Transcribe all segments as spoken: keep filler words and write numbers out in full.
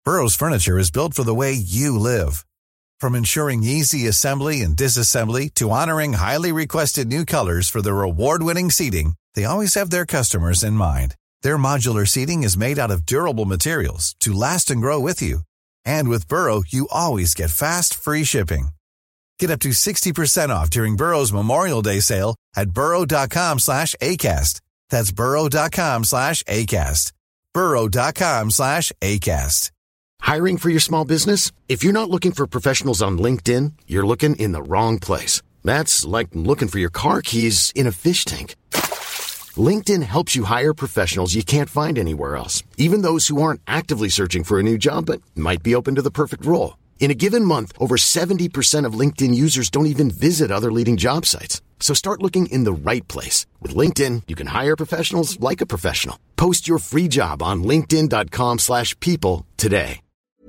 Burrow's furniture is built for the way you live. From ensuring easy assembly and disassembly to honoring highly requested new colors for their award-winning seating, they always have their customers in mind. Their modular seating is made out of durable materials to last and grow with you. And with Burrow, you always get fast, free shipping. Get up to sixty percent off during Burrow's Memorial Day sale at burrow.com slash ACAST. That's burrow.com slash ACAST. burrow.com slash ACAST. Hiring for your small business? If you're not looking for professionals on LinkedIn, you're looking in the wrong place. That's like looking for your car keys in a fish tank. LinkedIn helps you hire professionals you can't find anywhere else, even those who aren't actively searching for a new job but might be open to the perfect role. In a given month, over seventy percent of LinkedIn users don't even visit other leading job sites. So start looking in the right place. With LinkedIn, you can hire professionals like a professional. Post your free job on linkedin.com slash people today.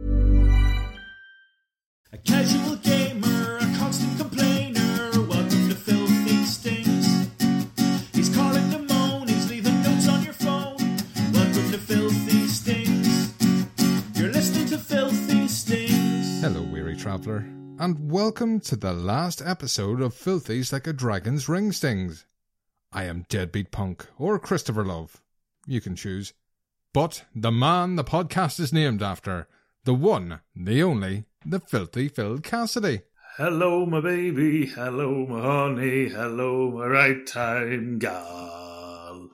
A casual gamer, a constant complainer, welcome to Filthy Stinks. He's calling the moan, he's leaving notes on your phone. Welcome to Filthy Stinks. You're listening to Filthy Stinks. Hello, weary traveller, and welcome to the last episode of Filthy's Like a Dragon's Ring Stings. I am Deadbeat Punk, or Christopher Love. You can choose. But the man the podcast is named after, the one, the only, the Filthy Phil Cassidy. Hello, my baby. Hello, my honey. Hello, my right time gal.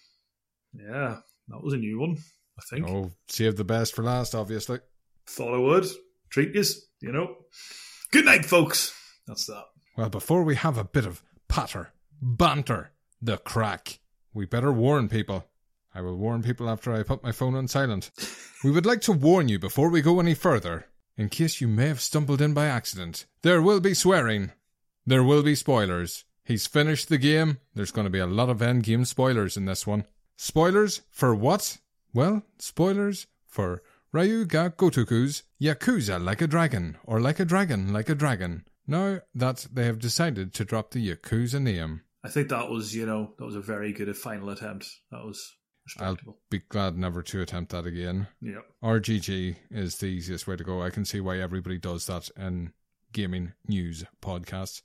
Yeah, that was a new one, I think. Oh, save the best for last, obviously. Thought I would. Treat yous, you know. Good night, folks. That's that. Well, before we have a bit of patter, banter, the crack, we better warn people. I will warn people after I put my phone on silent. We would like to warn you before we go any further, in case you may have stumbled in by accident. There will be swearing. There will be spoilers. He's finished the game. There's going to be a lot of endgame spoilers in this one. Spoilers for what? Well, spoilers for Ryuga Gotoku's Yakuza Like a Dragon, or Like a Dragon Like a Dragon, now that they have decided to drop the Yakuza name. I think that was, you know, that was a very good final attempt. That was respectable. I'll be glad never to attempt that again. Yeah. R G G is the easiest way to go. I can see why everybody does that in gaming news podcasts.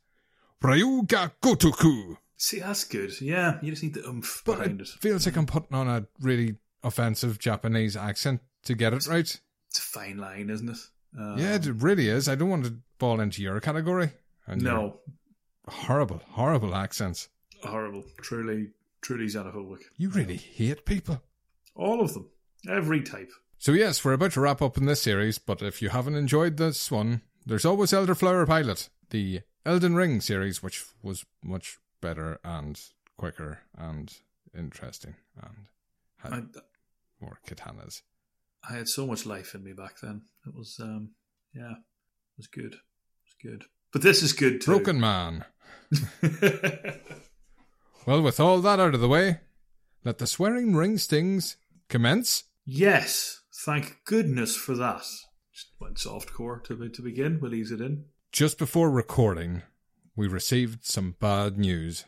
Ryuga Gotoku. See, that's good. Yeah, you just need the oomph but behind it. it. Feels like I'm putting on a really offensive Japanese accent to get it right. It's a fine line, isn't it? Um, yeah, it really is. I don't want to fall into your category. And no. Horrible, horrible accents. Horrible. Truly, truly xenophobic. You really hate people. All of them. Every type. So yes, we're about to wrap up in this series, but if you haven't enjoyed this one, there's always Elderflower Pilot, the Elden Ring series, which was much better and quicker and interesting and had I, more katanas. I had so much life in me back then. It was, um, yeah, it was good. It was good. But this is good too. Broken Man. Well, with all that out of the way, let the swearing ring stings commence. Yes, thank goodness for that. Just went softcore to, to begin. We'll ease it in. Just before recording, we received some bad news.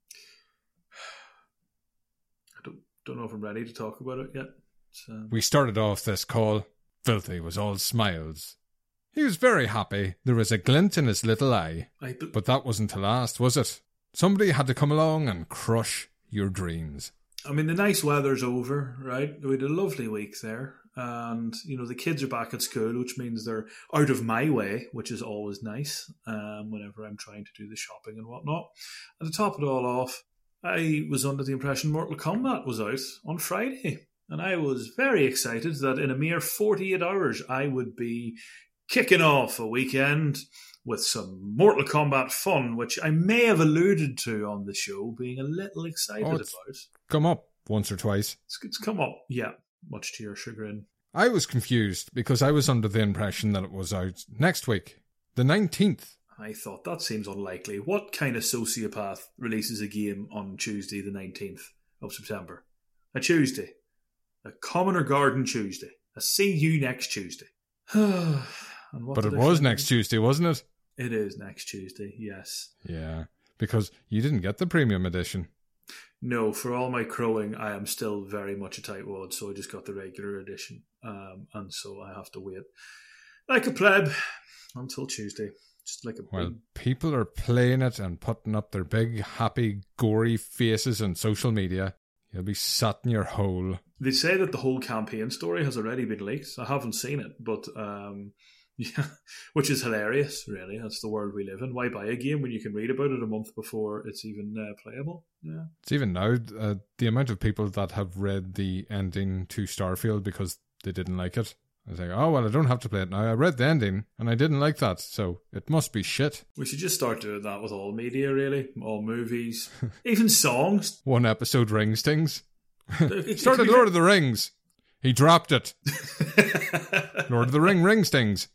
I don't, don't know if I'm ready to talk about it yet. Um, we started off this call. Filthy was all smiles. He was very happy. There was a glint in his little eye. I, but, but that wasn't to last, was it? Somebody had to come along and crush your dreams. I mean, the nice weather's over, right? We had a lovely week there. And, you know, the kids are back at school, which means they're out of my way, which is always nice um, whenever I'm trying to do the shopping and whatnot. And to top it all off, I was under the impression Mortal Kombat was out on Friday. And I was very excited that in a mere forty-eight hours, I would be kicking off a weekend with some Mortal Kombat fun, which I may have alluded to on the show, being a little excited oh, about. Come up once or twice. It's, it's come up, yeah, much to your chagrin. I was confused because I was under the impression that it was out next week, the nineteenth. I thought, that seems unlikely. What kind of sociopath releases a game on Tuesday the nineteenth of September? A Tuesday. A Commoner Garden Tuesday. A see you next Tuesday. and what but it was next Tuesday, wasn't it? It is next Tuesday, yes. Yeah, because you didn't get the premium edition. No, for all my crowing, I am still very much a tightwad, so I just got the regular edition. Um, and so I have to wait like a pleb until Tuesday. Just like a Well, big... people are playing it and putting up their big, happy, gory faces on social media. You'll be sat in your hole. They say that the whole campaign story has already been leaked. I haven't seen it, but um, yeah, which is hilarious, really. That's the world we live in. Why buy a game when you can read about it a month before it's even uh, playable? Yeah, it's even now, uh, the amount of people that have read the ending to Starfield because they didn't like it. I was like, oh, well, I don't have to play it now. I read the ending and I didn't like that, so it must be shit. We should just start doing that with all media, really. All movies, even songs. One episode rings things. Started Lord of the Rings. He dropped it. Lord of the Ring rings things.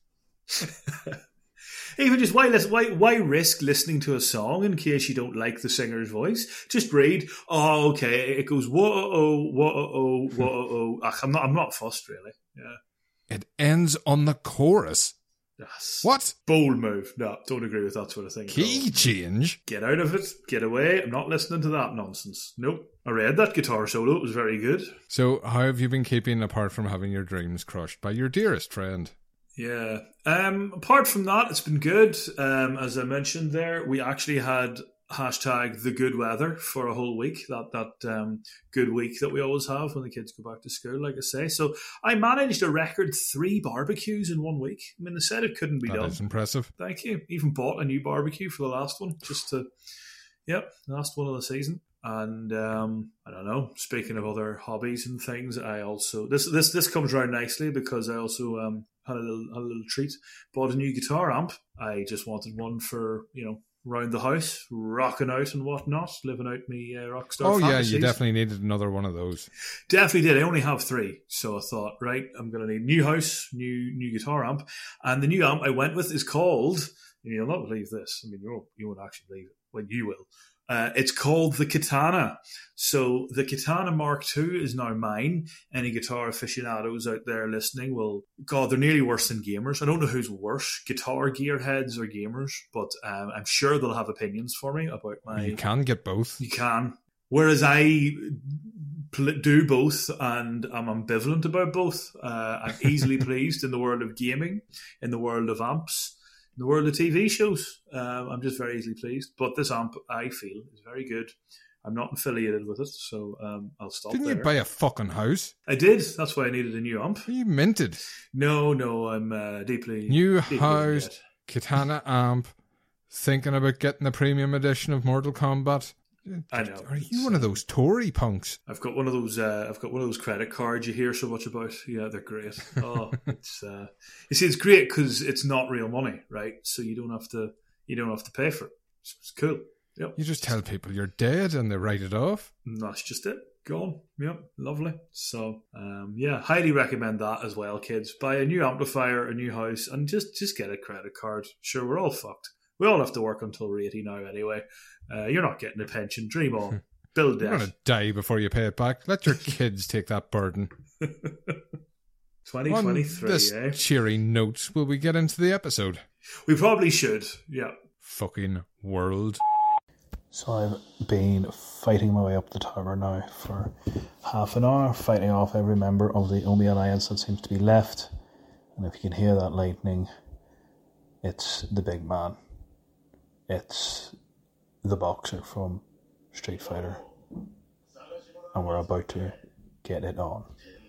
Even just why, why why risk listening to a song in case you don't like the singer's voice? Just read. Oh, okay. It goes whoa oh whoa oh whoa oh. I'm not I'm not fussed really. Yeah. It ends on the chorus. Yes. What? Bold move. No, don't agree with that sort of thing. Key change. Get out of it. Get away. I'm not listening to that nonsense. Nope. I read that guitar solo. It was very good. So, how have you been keeping apart from having your dreams crushed by your dearest friend? Yeah. Um, apart from that, it's been good. Um, as I mentioned there, we actually had hashtag the good weather for a whole week. That that um, good week that we always have when the kids go back to school, like I say. So I managed a record three barbecues in one week. I mean, they said it couldn't be that done. That's impressive. Thank you. Even bought a new barbecue for the last one, just to, yep, last one of the season. And um, I don't know. Speaking of other hobbies and things, I also this this this comes around nicely because I also um, had a little a little treat. Bought a new guitar amp. I just wanted one for you know round the house, rocking out and whatnot, living out me uh, rock star. Oh fantasies. Yeah, you definitely needed another one of those. Definitely did. I only have three, so I thought, right, I'm going to need new house, new new guitar amp, and the new amp I went with is called. And you'll not believe this. I mean, you won't, you won't actually believe it. Well, you will. Uh, it's called the Katana. So the Katana Mark two is now mine. Any guitar aficionados out there listening will, God, they're nearly worse than gamers. I don't know who's worse, guitar gearheads or gamers, but um, I'm sure they'll have opinions for me about my... You can get both. You can. Whereas I pl- do both and I'm ambivalent about both. Uh, I'm easily pleased in the world of gaming, in the world of amps, in the world of T V shows. Um, I'm just very easily pleased. But this amp, I feel, is very good. I'm not affiliated with it, so um, I'll stop Didn't there. you buy a fucking house? I did. That's why I needed a new amp. You minted. No, no, I'm uh, deeply... New deeply house, regret. Katana amp, thinking about getting the premium edition of Mortal Kombat. I know. Are you one of those Tory punks? I've got one of those. Uh, I've got one of those credit cards you hear so much about. Yeah, they're great. Oh, it's. Uh, you see, it's great because it's not real money, right? So you don't have to. You don't have to pay for it. It's, it's cool. Yep. You just tell people you're dead and they write it off. And that's just it. Gone. Yep. Lovely. So, um, yeah, highly recommend that as well, kids. Buy a new amplifier, a new house, and just just get a credit card. Sure, we're all fucked. We all have to work until we're eighty now anyway. Uh, you're not getting a pension. Dream on. Build You're debt. going to die before you pay it back. Let your kids take that burden. twenty twenty-three, On this eh? cheery note, will we get into the episode? We probably should. Yeah. Fucking world. So I've been fighting my way up the tower now for half an hour, fighting off every member of the Omi Alliance that seems to be left. And if you can hear that lightning, it's the big man. It's the boxer from Street Fighter. And we're about to get it on.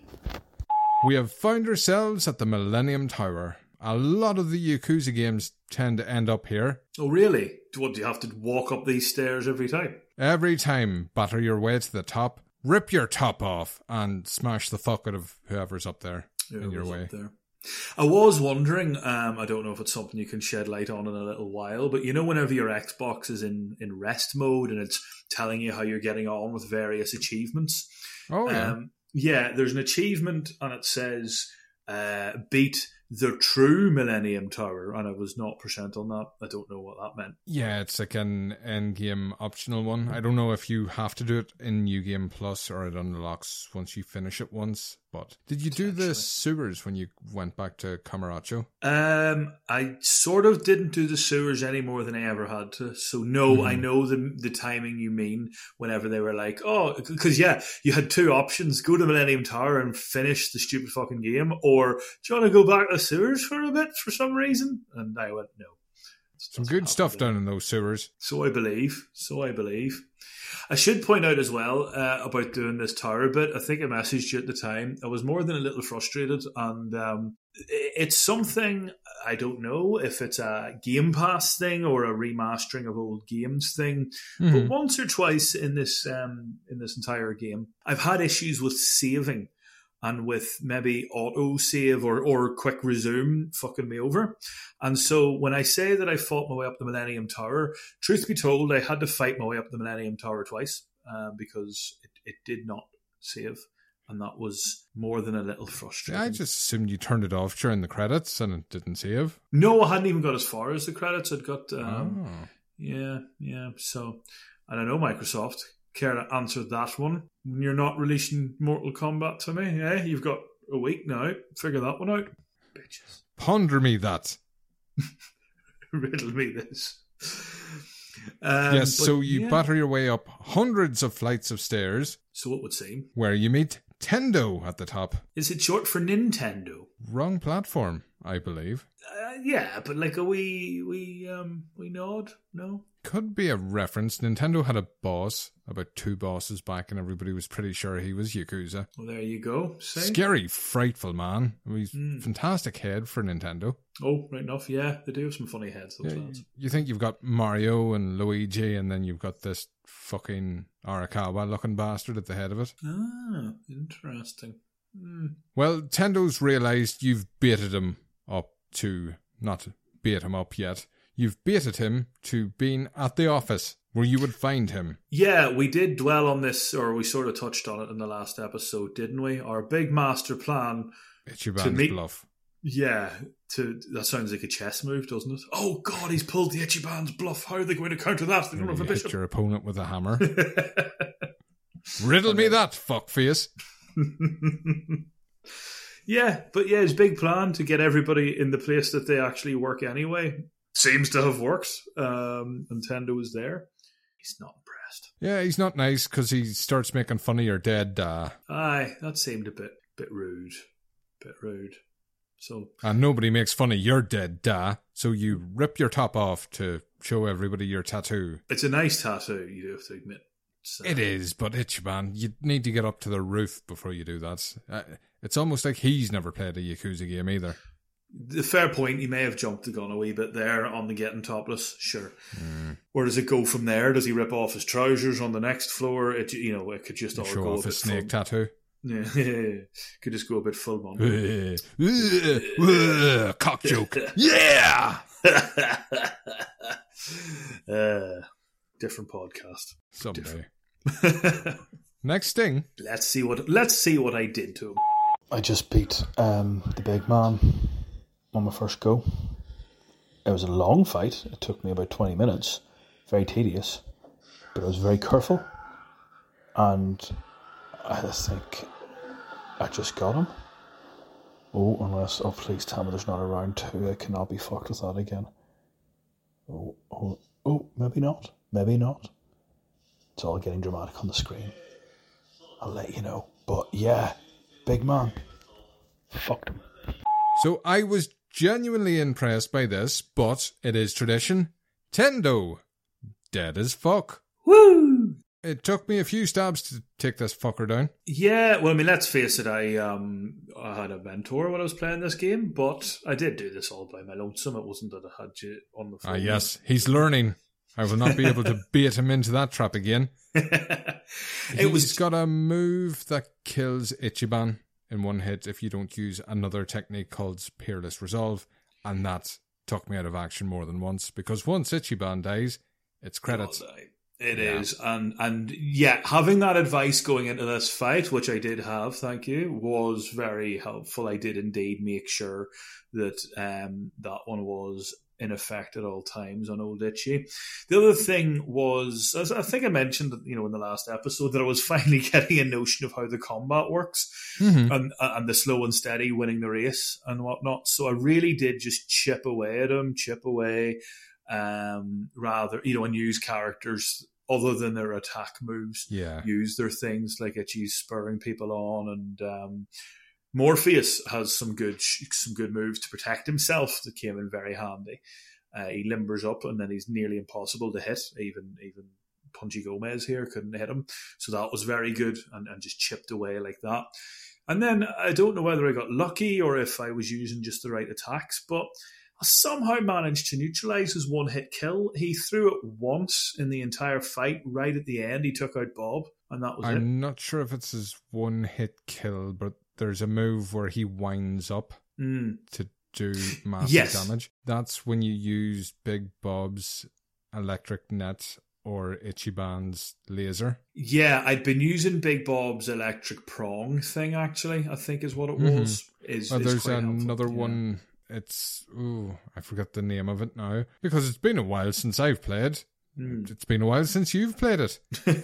We have found ourselves at the Millennium Tower. A lot of the Yakuza games tend to end up here. Oh, really? What, do you have to walk up these stairs every time? Every time, batter your way to the top, rip your top off, and smash the fuck out of whoever's up there in your way. There. I was wondering, um, I don't know if it's something you can shed light on in a little while, but you know whenever your Xbox is in, in rest mode and it's telling you how you're getting on with various achievements? Oh, yeah. Um, yeah, there's an achievement and it says uh, beat the true Millennium Tower, and I was zero percent on that. I don't know what that meant. Yeah, it's like an end-game optional one. I don't know if you have to do it in New Game Plus or it unlocks once you finish it once. But did you do the sewers when you went back to Camaraccio? Um, I sort of didn't do the sewers any more than I ever had to. So no, mm. I know the the timing you mean. Whenever they were like, oh, because yeah, you had two options: go to Millennium Tower and finish the stupid fucking game, or do you want to go back to the sewers for a bit for some reason? And I went, no. Some good stuff down in those sewers. So I believe. So I believe. I should point out as well uh, about doing this tower bit. I think I messaged you at the time. I was more than a little frustrated, and um, it's something, I don't know if it's a Game Pass thing or a remastering of old games thing, mm-hmm. but once or twice in this um, in this entire game, I've had issues with saving and with maybe auto save or, or quick resume fucking me over. And so when I say that I fought my way up the Millennium Tower, truth be told, I had to fight my way up the Millennium Tower twice uh, because it, it did not save. And that was more than a little frustrating. Yeah, I just assumed you turned it off during the credits and it didn't save. No, I hadn't even got as far as the credits. I'd got, um, oh. yeah, yeah. So, and I know Microsoft care to answer that one. When you're not releasing Mortal Kombat to me, eh? You've got a week now. Figure that one out. Bitches. Ponder me that. Riddle me this. Um, yes, but, so you yeah. batter your way up hundreds of flights of stairs. So it would seem. Where you meet Tendo at the top. Is it short for Nintendo? Wrong platform, I believe. Uh, yeah, but like a wee, wee, um, wee nod? No? Could be a reference. Nintendo had a boss, about two bosses back, and everybody was pretty sure he was Yakuza. Well, there you go. See? Scary, frightful man. He's mm. fantastic head for Nintendo. Oh, right enough. Yeah, they do have some funny heads. Those yeah, lads. You think you've got Mario and Luigi, and then you've got this fucking Arakawa-looking bastard at the head of it. Ah, interesting. Mm. Well, Tendo's realised you've baited him up to, not bait him up yet, you've baited him to being at the office where you would find him. Yeah, we did dwell on this, or we sort of touched on it in the last episode, didn't we? Our big master plan. Ichiban's to meet, bluff. Yeah, to that sounds like a chess move, doesn't it? Oh God, he's pulled the Ichiban's bluff. How are they going to counter that? They don't have a bishop. Hit your opponent with a hammer. Riddle me that, fuckface. Yeah, but yeah, his big plan to get everybody in the place that they actually work anyway seems to have worked. Um, Nintendo was there. He's not impressed. Yeah, he's not nice because he starts making fun of your dead da. Aye, that seemed a bit, bit rude, bit rude. So, and nobody makes fun of your dead da, so you rip your top off to show everybody your tattoo. It's a nice tattoo, you do have to admit. So. It is, but Ichiban, you need to get up to the roof before you do that. Uh, it's almost like he's never played a Yakuza game either. The fair point, he may have jumped the gun a wee bit there on the getting topless, sure. Mm. Where does it go from there? Does he rip off his trousers on the next floor? It, you know, it could just all show go off a his bit snake full. tattoo. Yeah, could just go a bit full on. Cock joke. Yeah! uh, different podcast. Someday. Different. Next thing. Let's see what let's see what I did to him. I just beat um, the big man on my first go. It was a long fight. It took me about twenty minutes. Very tedious. But I was very careful. And I think I just got him. Oh, unless, oh please tell me there's not a round two. I cannot be fucked with that again. Oh, oh, oh, maybe not. Maybe not. It's all getting dramatic on the screen. I'll let you know. But yeah, big man. Fucked him. So I was genuinely impressed by this, but it is tradition. Tendo. Dead as fuck. Woo! It took me a few stabs to take this fucker down. Yeah, well, I mean, let's face it, I um I had a mentor when I was playing this game, but I did do this all by my lonesome. It wasn't that I had you on the phone. Ah, yes, he's learning. I will not be able to bait him into that trap again. it He's was got a move that kills Ichiban in one hit if you don't use another technique called Peerless Resolve, and that took me out of action more than once, because once Ichiban dies, it's credits. It yeah. is, and and yeah, having that advice going into this fight, which I did have, thank you, was very helpful. I did indeed make sure that um, that one was in effect at all times on old Itchy. The other thing was, as I think I mentioned, you know, in the last episode, that I was finally getting a notion of how the combat works, mm-hmm. and and the slow and steady winning the race and whatnot. So I really did just chip away at him, chip away, um, rather, you know, and use characters other than their attack moves. Yeah, use their things like Itchy's spurring people on, and um, Morpheus has some good some good moves to protect himself that came in very handy. Uh, he limbers up and then he's nearly impossible to hit. Even even Punchy Gomez here couldn't hit him. So that was very good and, and just chipped away like that. And then I don't know whether I got lucky or if I was using just the right attacks, but I somehow managed to neutralise his one-hit kill. He threw it once in the entire fight. Right at the end, he took out Bob, and that was I'm it. I'm not sure if it's his one-hit kill, but there's a move where he winds up mm. to do massive yes. damage. That's when you use Big Bob's electric net or Ichiban's laser. Yeah, I'd been using Big Bob's electric prong thing, actually, I think is what it was. Mm-hmm. Is, well, is there's quite another helpful. one, yeah. it's, ooh, I forgot the name of it now, because it's been a while since I've played. Mm. It's been a while since you've played it.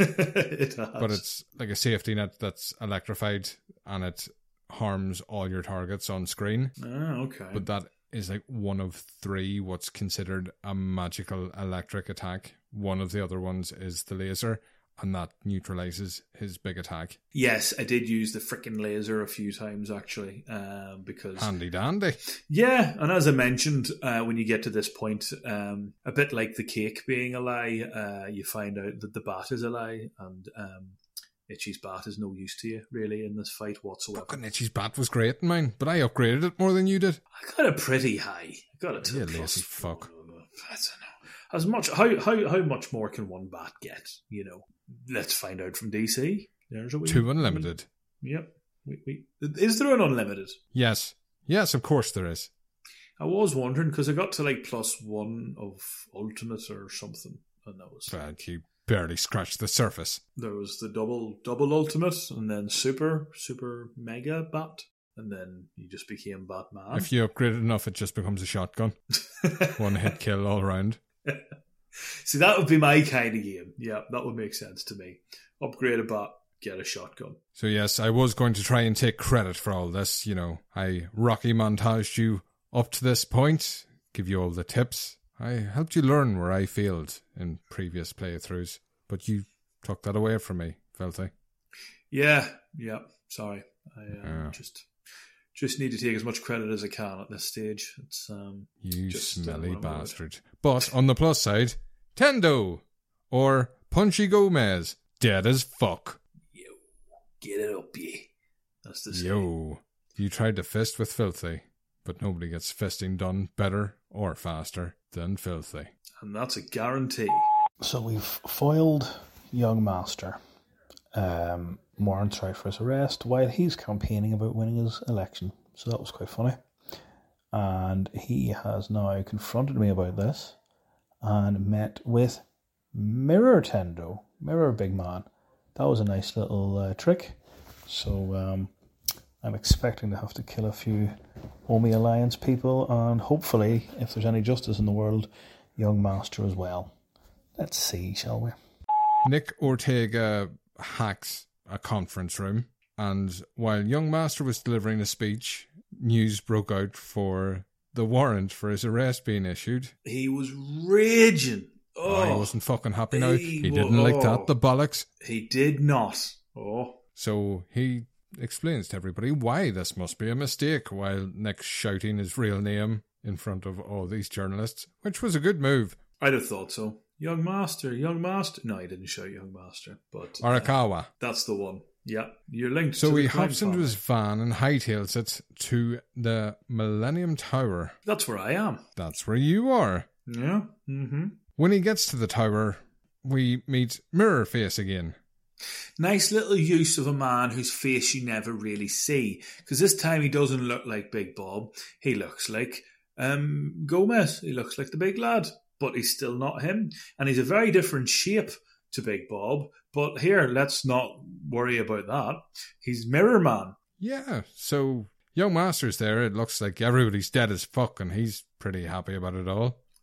It has. But it's like a safety net that's electrified and it harms all your targets on screen. Ah, okay. But that is like one of three what's considered a magical electric attack. One of the other ones is the laser, and that neutralizes his big attack. Yes, I did use the frickin' laser a few times, actually, um, because... Handy dandy. Yeah, and as I mentioned, uh, when you get to this point, um, a bit like the cake being a lie, uh, you find out that the bat is a lie, and um, Itchy's bat is no use to you, really, in this fight whatsoever. Fucking Itchy's bat was great in mine, but I upgraded it more than you did. I got it pretty high. I got it to you plus lazy fuck. I don't know. As much how, how how much more can one bat get? You know, let's find out from D C. There's a wee, Two unlimited. Yep. We, we, is there an unlimited? Yes, yes, of course there is. I was wondering because I got to like plus one of ultimate or something, and that was. But you barely scratched the surface. There was the double double ultimate, and then super super mega bat. And then you just became Batman. If you upgrade it enough, it just becomes a shotgun. One hit kill all round. See, that would be my kind of game. Yeah, that would make sense to me. Upgrade a bat, get a shotgun. So yes, I was going to try and take credit for all this. You know, I Rocky montaged you up to this point, give you all the tips. I helped you learn where I failed in previous playthroughs, but you took that away from me, Filthy. Yeah, yeah, sorry. I um, yeah. just... Just need to take as much credit as I can at this stage. It's um, You just, smelly uh, bastard. But on the plus side, Tendo, or Punchy Gomez, dead as fuck. Yo, get it up, ye. That's the same. Yo, you tried to fist with Filthy, but nobody gets fisting done better or faster than Filthy. And that's a guarantee. So we've foiled Young Master. Um... warrants out for his arrest while he's campaigning about winning his election. So that was quite funny. And he has now confronted me about this and met with Mirror Tendo, Mirror Big Man. That was a nice little uh, trick. So um, I'm expecting to have to kill a few Omi Alliance people and hopefully, if there's any justice in the world, Young Master as well. Let's see, shall we? Nick Ortega hacks a conference room, and while Young Master was delivering a speech, news broke out for the warrant for his arrest being issued. He was raging. Oh, oh he wasn't fucking happy now. He, he didn't oh, like that, the bollocks. He did not. Oh. So he explains to everybody why this must be a mistake, while Nick's shouting his real name in front of all these journalists, which was a good move. I'd have thought so. Young Master, Young Master. No, he didn't shout Young Master, but Arakawa. Uh, that's the one. Yeah, you're linked. So to he the hops into family. his van and hightails it to the Millennium Tower. That's where I am. That's where you are. Yeah. Mm-hmm. When he gets to the tower, we meet Mirror Face again. Nice little use of a man whose face you never really see, because this time he doesn't look like Big Bob. He looks like um, Gomez. He looks like the big lad. But he's still not him. And he's a very different shape to Big Bob. But here, let's not worry about that. He's Mirror Man. Yeah, so Young Master's there. It looks like everybody's dead as fuck, and he's pretty happy about it all.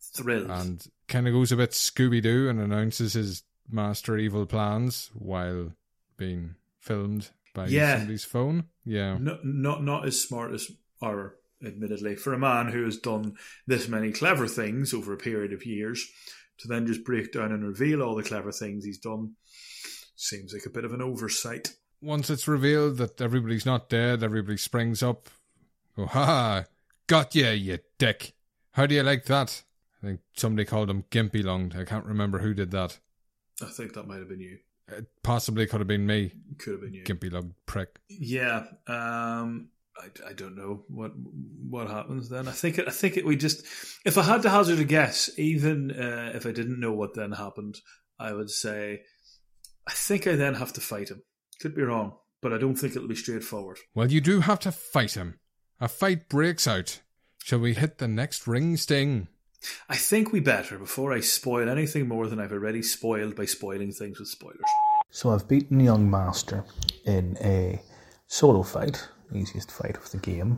Thrilled. And kind of goes a bit Scooby-Doo and announces his master evil plans while being filmed by yeah. somebody's phone. Yeah. No, not not as smart as, or admittedly, for a man who has done this many clever things over a period of years, to then just break down and reveal all the clever things he's done seems like a bit of an oversight. Once it's revealed that everybody's not dead, everybody springs up. Go, ha ha, got ya, you dick. How do you like that? I think somebody called him Gimpy Lunged. I can't remember who did that. I think that might have been you. It possibly could have been me. Could have been you. Gimpy Lunged prick. Yeah. Um, I, I don't know what what happens then. I think it, I think it, we just, if I had to hazard a guess, even uh, if I didn't know what then happened, I would say, I think I then have to fight him. Could be wrong, but I don't think it'll be straightforward. Well, you do have to fight him. A fight breaks out. Shall we hit the next ring sting? I think we better, before I spoil anything more than I've already spoiled by spoiling things with spoilers. So I've beaten Young Master in a solo fight, easiest fight of the game,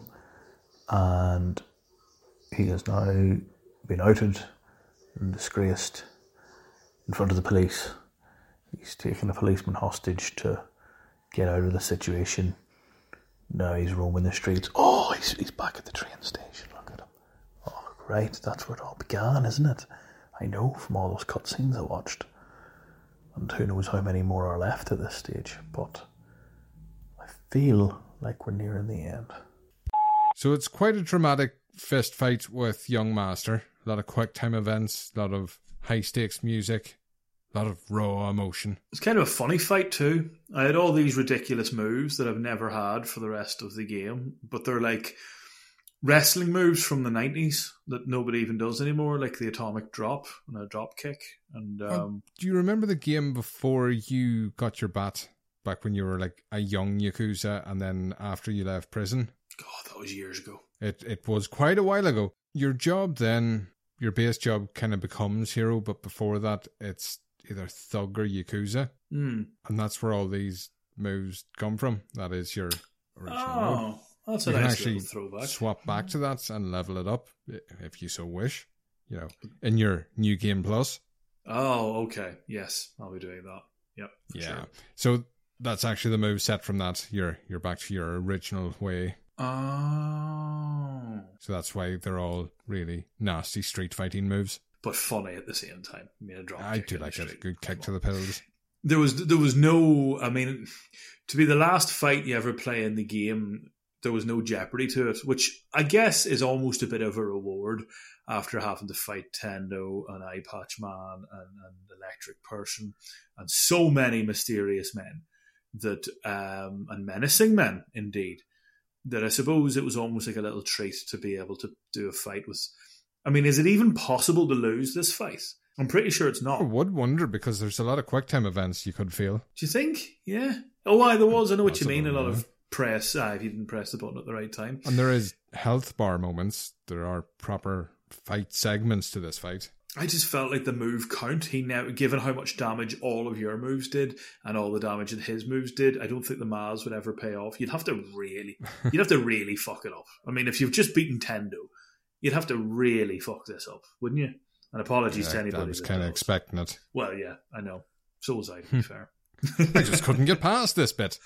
and he has now been outed and disgraced in front of the police. He's taken a policeman hostage to get out of the situation. Now he's roaming the streets. Oh, he's, he's back at the train station. Look at him. Oh, right, that's where it all began, isn't it? I know from all those cutscenes I watched. And who knows how many more are left at this stage. But I feel like we're nearing the end. So it's quite a dramatic fist fight with Young Master. A lot of quick time events, a lot of high stakes music, a lot of raw emotion. It's kind of a funny fight too. I had all these ridiculous moves that I've never had for the rest of the game, but they're like wrestling moves from the nineties that nobody even does anymore, like the atomic drop and a drop kick. And um, oh, do you remember the game before you got your bat, back when you were like a young Yakuza, and then after you left prison? God, that was years ago. It it was quite a while ago. Your job then, your base job kind of becomes hero, but before that it's either thug or Yakuza. Mm. And that's where all these moves come from. That is your original Oh, move. that's a you can nice actually little throwback. swap back to that and level it up if you so wish. You know, in your new game plus. Oh, okay. Yes, I'll be doing that. Yep. Yeah. Sure. So that's actually the move set from that. You're you're back to your original way. Oh. So that's why they're all really nasty street fighting moves. But funny at the same time. I mean, a drop I kick do in the like it. street. Good kick Come to on. the pills. There was there was no. I mean, to be the last fight you ever play in the game, there was no jeopardy to it, which I guess is almost a bit of a reward after having to fight Tendo and Eye Patch Man and, and Electric Person and so many mysterious men that um, and menacing men indeed. That I suppose it was almost like a little treat to be able to do a fight with. I mean, is it even possible to lose this fight? I'm pretty sure it's not. I would wonder because there's a lot of quick time events you could feel. Do you think? Yeah. Oh, why there was. I know what you Possible, mean. A lot yeah. of press. Ah, if you didn't press the button at the right time. And there is health bar moments. There are proper fight segments to this fight. I just felt like the move count. He now, given how much damage all of your moves did and all the damage that his moves did, I don't think the Maz would ever pay off. You'd have to really, you'd have to really fuck it up. I mean, if you've just beaten Tendo, you'd have to really fuck this up, wouldn't you? And apologies Yeah, to anybody. I was that kind of knows. expecting it. Well, yeah, I know. So was I, to be fair. I just couldn't get past this bit.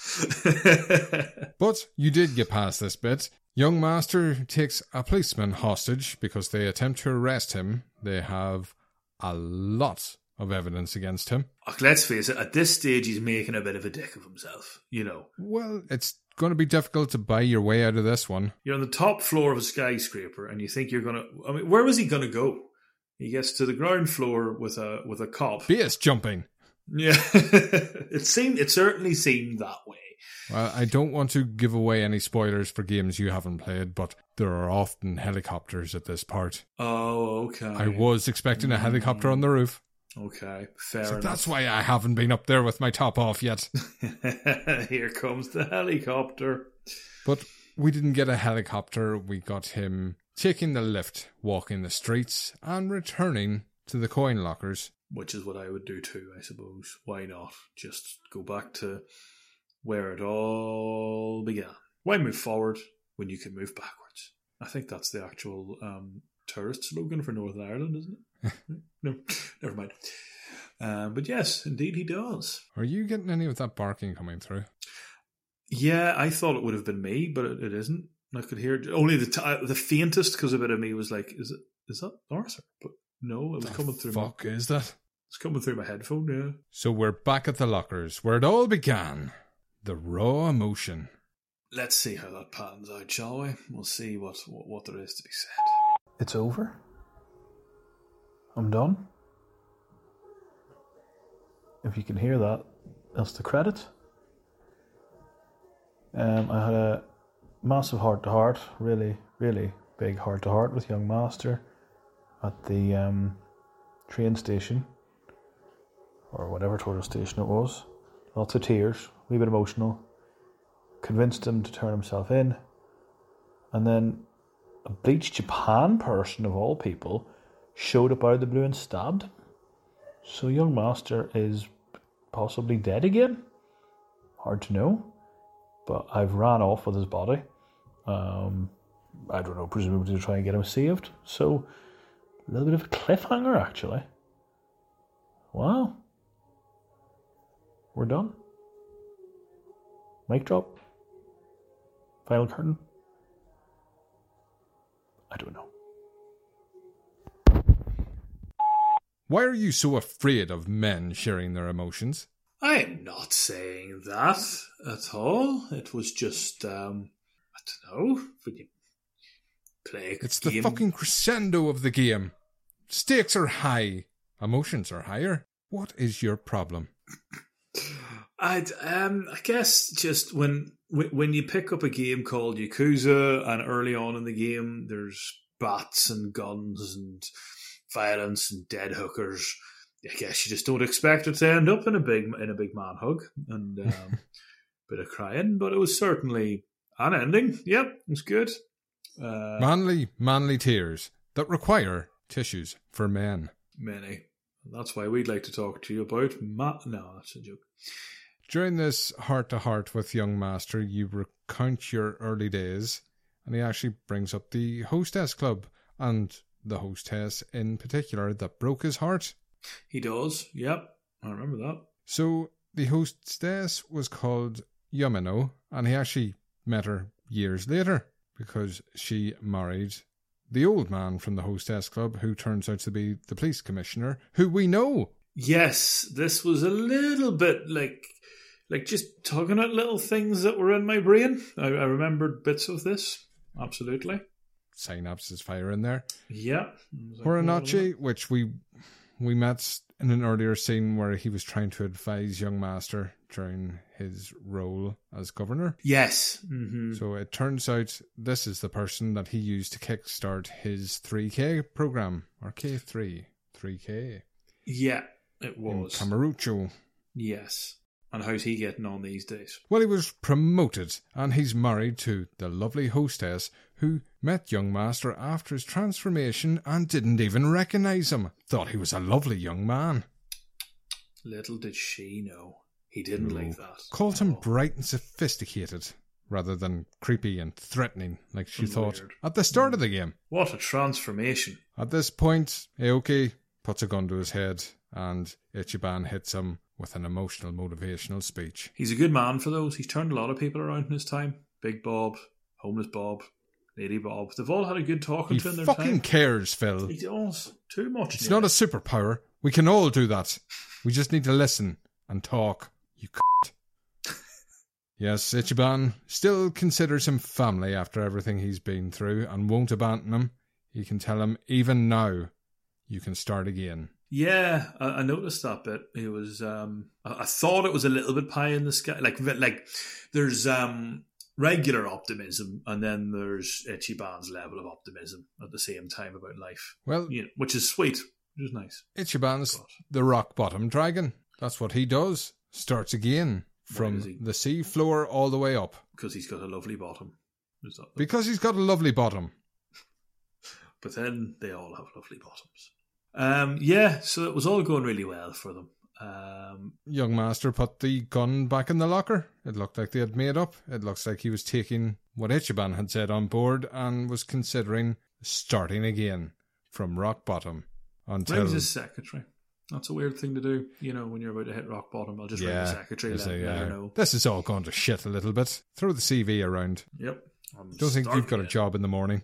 But you did get past this bit. Young Master takes a policeman hostage because they attempt to arrest him. They have a lot of evidence against him. Ugh, let's face it, at this stage he's making a bit of a dick of himself, you know. Well, it's going to be difficult to buy your way out of this one. You're on the top floor of a skyscraper and you think you're going to... I mean, where was he going to go? He gets to the ground floor with a with a cop. Base jumping. Yeah. it seemed. It certainly seemed that way. Well, I don't want to give away any spoilers for games you haven't played, but there are often helicopters at this part. Oh, okay. I was expecting a helicopter on the roof. Okay, fair So enough. that's why I haven't been up there with my top off yet. Here comes the helicopter. But we didn't get a helicopter. We got him taking the lift, walking the streets, and returning to the coin lockers. Which is what I would do too, I suppose. Why not? Just go back to where it all began. Why move forward when you can move backwards? I think that's the actual um, tourist slogan for Northern Ireland, isn't it? No, never mind. Um, but yes, indeed he does. Are you getting any of that barking coming through? Yeah, I thought it would have been me, but it, it isn't. I could hear it. Only the t- the faintest, because a bit of me was like, "Is it? Is that Arthur?" But no, it was the coming through. Fuck my, is that? It's coming through my headphone. Yeah. So we're back at the lockers, where it all began. The raw emotion. Let's see how that pans out, shall we? We'll see what, what, what there is to be said. It's over. I'm done. If you can hear that, that's the credit. Um, I had a massive heart-to-heart, really, really big heart-to-heart with young Master at the um, train station, or whatever tourist station it was. Lots of tears, a wee bit emotional. Convinced him to turn himself in. And then a Bleach Japan person, of all people, showed up out of the blue and stabbed him. So young Master is possibly dead again. Hard to know. But I've ran off with his body. Um, I don't know, presumably to try and get him saved. So, a little bit of a cliffhanger, actually. Wow. We're done. Mic drop. Final curtain. I don't know. Why are you so afraid of men sharing their emotions? I'm not saying that at all. It was just, um, I don't know, when you play a It's game. the fucking crescendo of the game. Stakes are high. Emotions are higher. What is your problem? I'd, um, I guess just when when you pick up a game called Yakuza, and early on in the game there's bats and guns and violence and dead hookers, I guess you just don't expect it to end up in a big in a big man hug and um, bit of crying. But it was certainly an ending. Yep, it was good. Uh, Manly, manly tears that require tissues for men. many. That's why we'd like to talk to you about. Ma- no, that's a joke. During this heart-to-heart with young Master, you recount your early days, and he actually brings up the hostess club, and the hostess in particular that broke his heart. He does. Yep, I remember that. So the hostess was called Yamino, and he actually met her years later because she married the old man from the hostess club, who turns out to be the police commissioner, who we know. Yes, this was a little bit like like just tugging at little things that were in my brain. I, I remembered bits of this. Absolutely. Synapses fire in there. Yeah. Horinachi, which we we met in an earlier scene where he was trying to advise young Master during his role as governor. Yes. Mm-hmm. So it turns out this is the person that he used to kickstart his three K program, or K three, three K. Yeah, it was. In Camarucho. Yes. And how's he getting on these days? Well, he was promoted, and he's married to the lovely hostess who met young Master after his transformation and didn't even recognise him. Thought he was a lovely young man. Little did she know. He didn't No. like that. Called him Oh. bright and sophisticated, rather than creepy and threatening, like she And thought weird. at the start of the game. What a transformation. At this point, Aoki puts a gun to his head, and Ichiban hits him with an emotional, motivational speech. He's a good man for those. He's turned a lot of people around in his time. Big Bob, Homeless Bob, Lady Bob. They've all had a good talking He to in their fucking time. cares, Phil. He does. Too much. It's nearly. not a superpower. We can all do that. We just need to listen and talk, you c***. Yes, Ichiban still considers him family after everything he's been through and won't abandon him. He can tell him, even now, you can start again. Yeah, I, I noticed that bit. It was. Um, I, I thought it was a little bit pie in the sky. Like, like there's um, regular optimism, and then there's Ichiban's level of optimism at the same time about life. Well, You know, which is sweet, which is nice. Ichiban's But- the rock bottom dragon. That's what he does. Starts again Why does from he? the sea floor all the way up. Because he's got a lovely bottom. Is that the- Because he's got a lovely bottom. But then they all have lovely bottoms. Um, yeah, so it was all going really well for them. Um, Young Master put the gun back in the locker. It looked like they had made up. It looks like he was taking what Ichiban had said on board and was considering starting again. from rock bottom until... Ring's his secretary. That's a weird thing to do. You know, when you're about to hit rock bottom, I'll just ring the secretary, let, a, let her uh, know. This is all going to shit a little bit. Throw the C V around. Yep. I'm Don't think you've got it. a job in the morning.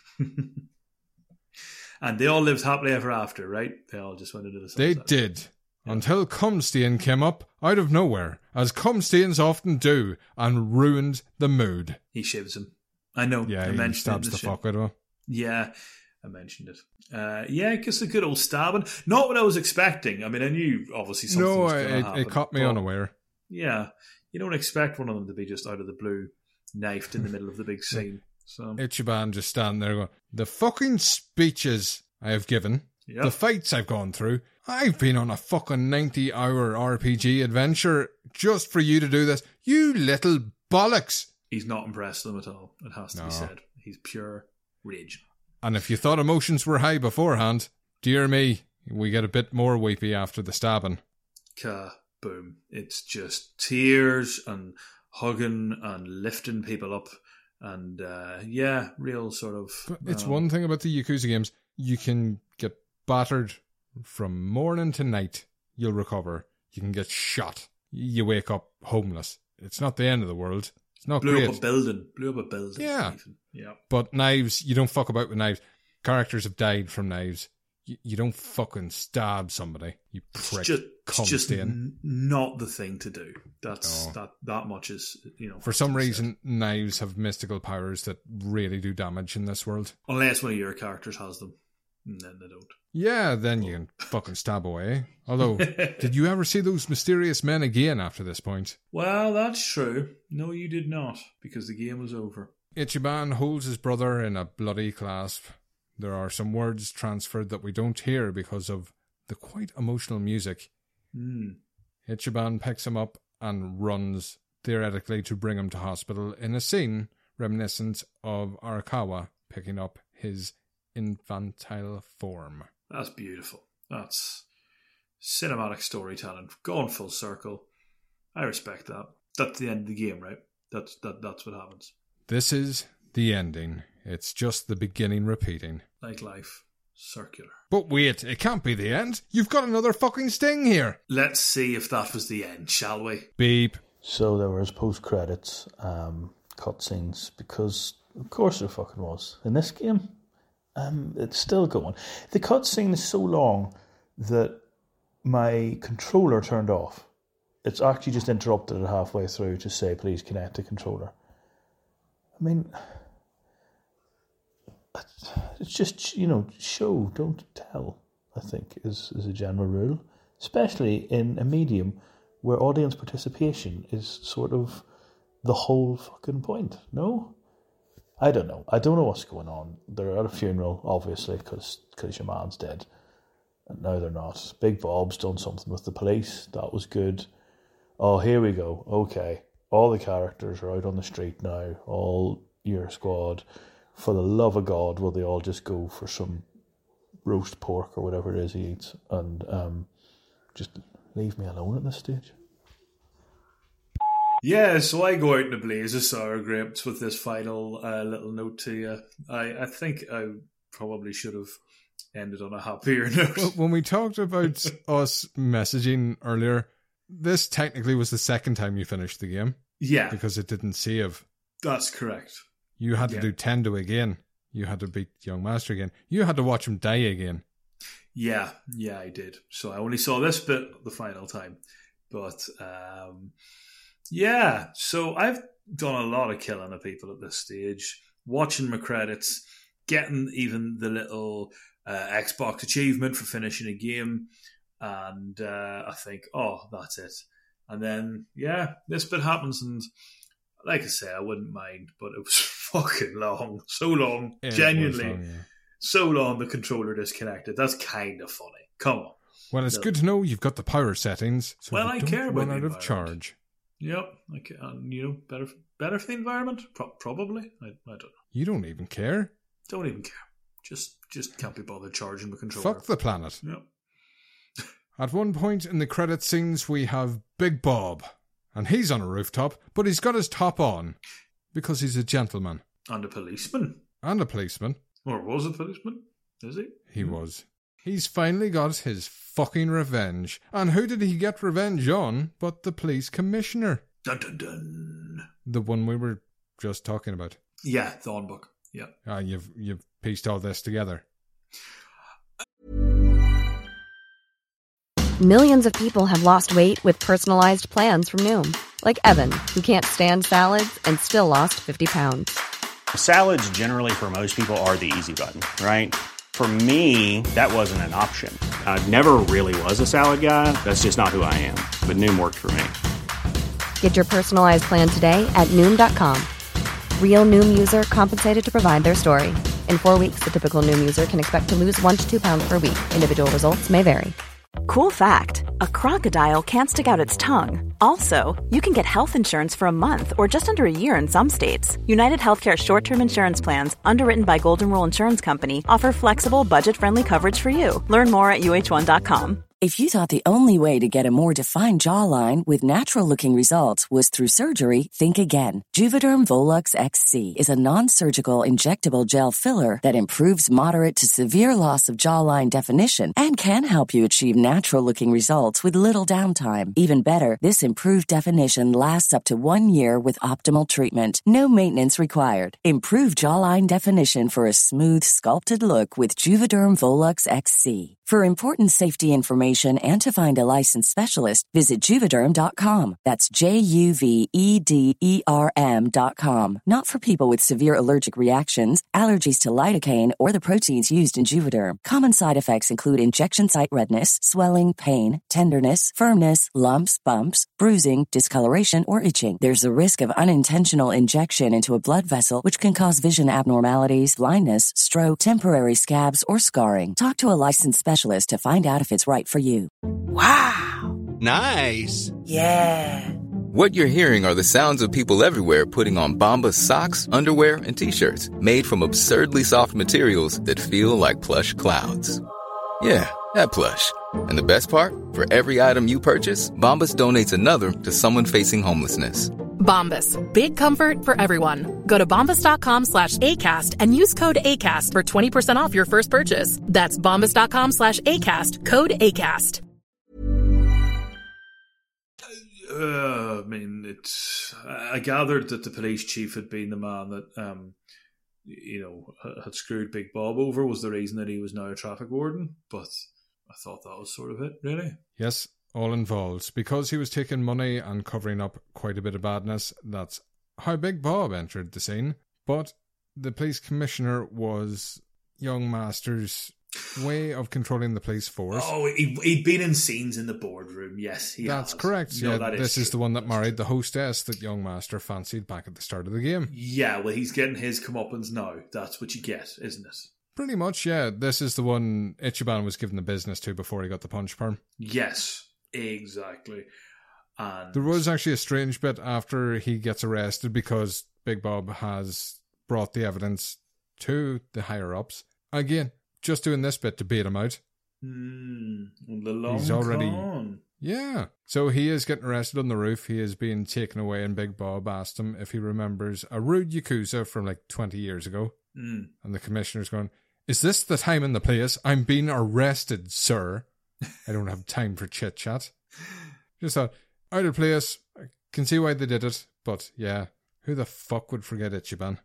And they all lived happily ever after, right? They all just went into the sunset. They did. Yeah. Until Comstein came up out of nowhere, as Comsteins often do, and ruined the mood. He shivs him. I know. Yeah, I he mentioned stabs it in the, the fuck out of him. Yeah, I mentioned it. Uh, yeah, just a good old stabbing. Not what I was expecting. I mean, I knew obviously something no, was going to it, happen. it caught me unaware. Yeah, you don't expect one of them to be just out of the blue, knifed in the middle of the big scene. So Ichiban just standing there going, the fucking speeches I have given, yep. the fights I've gone through, I've been on a fucking ninety hour R P G adventure just for you to do this. You little bollocks. He's not impressed with them at all. It has to no. be said. He's pure rage. And if you thought emotions were high beforehand, dear me, we get a bit more weepy after the stabbing. Ka-boom. It's just tears and hugging and lifting people up. And uh, yeah, real sort of... But it's um, one thing about the Yakuza games. You can get battered from morning to night. You'll recover. You can get shot. You wake up homeless. It's not the end of the world. It's not blew great. up a building. Blew up a building. Yeah. Even. Yeah. But knives, you don't fuck about with knives. Characters have died from knives. You, you don't fucking stab somebody. You prick. It's just, it's just in. n- not the thing to do. That's No. that that much is, you know. For some said. reason, knives have mystical powers that really do damage in this world. Unless one of your characters has them. And then they don't. Yeah, then you can fucking stab away. Although, did you ever see those mysterious men again after this point? Well, that's true. No, you did not, because the game was over. Ichiban holds his brother in a bloody clasp. There are some words transferred that we don't hear because of the quite emotional music. Mm. Ichiban picks him up and runs, theoretically, to bring him to hospital in a scene reminiscent of Arakawa picking up his infantile form. That's beautiful. That's cinematic storytelling. Going full circle. I respect that. That's the end of the game, right? That's that. That's what happens. This is the ending. It's just the beginning repeating. Like life. Circular. But wait, it can't be the end. You've got another fucking sting here. Let's see if that was the end, shall we? Beep. So there was post-credits um, cutscenes, because of course there fucking was. In this game, um, it's still going. The cutscene is so long that my controller turned off. It's actually just interrupted it halfway through to say, please connect the controller. I mean, it's just, you know, show, don't tell, I think, is, is a general rule. Especially in a medium where audience participation is sort of the whole fucking point, no? I don't know. I don't know what's going on. They're at a funeral, obviously, because your man's dead. And now they're not. Big Bob's done something with the police. That was good. Oh, here we go. Okay. All the characters are out on the street now. All your squad. For the love of God, will they all just go for some roast pork or whatever it is he eats and um, just leave me alone at this stage? Yeah, so I go out in a blaze of sour grapes with this final uh, little note to you. I, I think I probably should have ended on a happier note. Well, when we talked about us messaging earlier, this technically was the second time you finished the game. Yeah. Because it didn't save. That's correct. You had to yeah. do Tendo again. You had to beat Young Master again. You had to watch him die again. Yeah, yeah, I did. So I only saw this bit the final time. But, um, yeah, so I've done a lot of killing of people at this stage. Watching my credits, getting even the little uh, Xbox achievement for finishing a game. And uh, I think, oh, that's it. And then, yeah, this bit happens. And like I say, I wouldn't mind, but it was fucking long. So long. Yeah, Genuinely. long, yeah. So long the controller disconnected. That's kind of funny. Come on. Well, it's no. good to know you've got the power settings, so well, you I don't care about run the out of environment. charge. Yep. Okay. And, you know, better better for the environment? Pro- probably. I, I don't know. You don't even care. Don't even care. Just just can't be bothered charging the controller. Fuck the planet. Yep. At one point in the credit scenes, we have Big Bob. And he's on a rooftop, but he's got his top on. Because he's a gentleman. And a policeman. And a policeman. Or was a policeman? Is he? He mm. was. He's finally got his fucking revenge. And who did he get revenge on but the police commissioner? Dun dun dun. The one we were just talking about. Yeah, Thornbuck. Yeah. Ah, you've you've pieced all this together. Millions of people have lost weight with personalized plans from Noom. Like Evan, who can't stand salads and still lost fifty pounds. Salads generally for most people are the easy button, right? For me, that wasn't an option. I never really was a salad guy. That's just not who I am. But Noom worked for me. Get your personalized plan today at Noom dot com. Real Noom user compensated to provide their story. In four weeks, the typical Noom user can expect to lose one to two pounds per week. Individual results may vary. Cool fact, a crocodile can't stick out its tongue. Also, you can get health insurance for a month or just under a year in some states. United Healthcare short-term insurance plans, underwritten by Golden Rule Insurance Company, offer flexible, budget-friendly coverage for you. Learn more at U H one dot com. If you thought the only way to get a more defined jawline with natural-looking results was through surgery, think again. Juvederm Volux X C is a non-surgical injectable gel filler that improves moderate to severe loss of jawline definition and can help you achieve natural-looking results with little downtime. Even better, this improved definition lasts up to one year with optimal treatment. No maintenance required. Improve jawline definition for a smooth, sculpted look with Juvederm Volux X C. For important safety information and to find a licensed specialist, visit Juvederm dot com. That's J U V E D E R M dot com. Not for people with severe allergic reactions, allergies to lidocaine, or the proteins used in Juvederm. Common side effects include injection site redness, swelling, pain, tenderness, firmness, lumps, bumps, bruising, discoloration, or itching. There's a risk of unintentional injection into a blood vessel, which can cause vision abnormalities, blindness, stroke, temporary scabs, or scarring. Talk to a licensed specialist to find out if it's right for you. Wow. Nice. Yeah. What you're hearing are the sounds of people everywhere putting on Bombas socks, underwear, and T-shirts made from absurdly soft materials that feel like plush clouds. Yeah, that plush. And the best part? For every item you purchase, Bombas donates another to someone facing homelessness. Bombas. Big comfort for everyone. Go to bombas dot com slash ACAST and use code ACAST for twenty percent off your first purchase. That's bombas dot com slash ACAST. Code ACAST. Uh, I mean, it's. I gathered that the police chief had been the man that, um, you know, had screwed Big Bob over, was the reason that he was now a traffic warden. But I thought that was sort of it, really. Yes. All involved. Because he was taking money and covering up quite a bit of badness, that's how Big Bob entered the scene. But the police commissioner was young Master's way of controlling the police force. Oh, he, he'd been in scenes in the boardroom, yes. He That's has. correct. No, yeah, that this is, is the one that married the hostess that young Master fancied back at the start of the game. Yeah, well, he's getting his comeuppance now. That's what you get, isn't it? Pretty much, yeah. This is the one Ichiban was given the business to before he got the punch perm. Yes. Exactly. And there was actually a strange bit after he gets arrested because Big Bob has brought the evidence to the higher-ups. Again, just doing this bit to bait him out. Mm, the long He's already con. Yeah. So he is getting arrested on the roof. He is being taken away and Big Bob asked him if he remembers a rude Yakuza from like twenty years ago. Mm. And the commissioner's going, "Is this the time and the place? I'm being arrested, sir. I don't have time for chit-chat." Just thought, out of place. I can see why they did it. But yeah, who the fuck would forget Ichiban?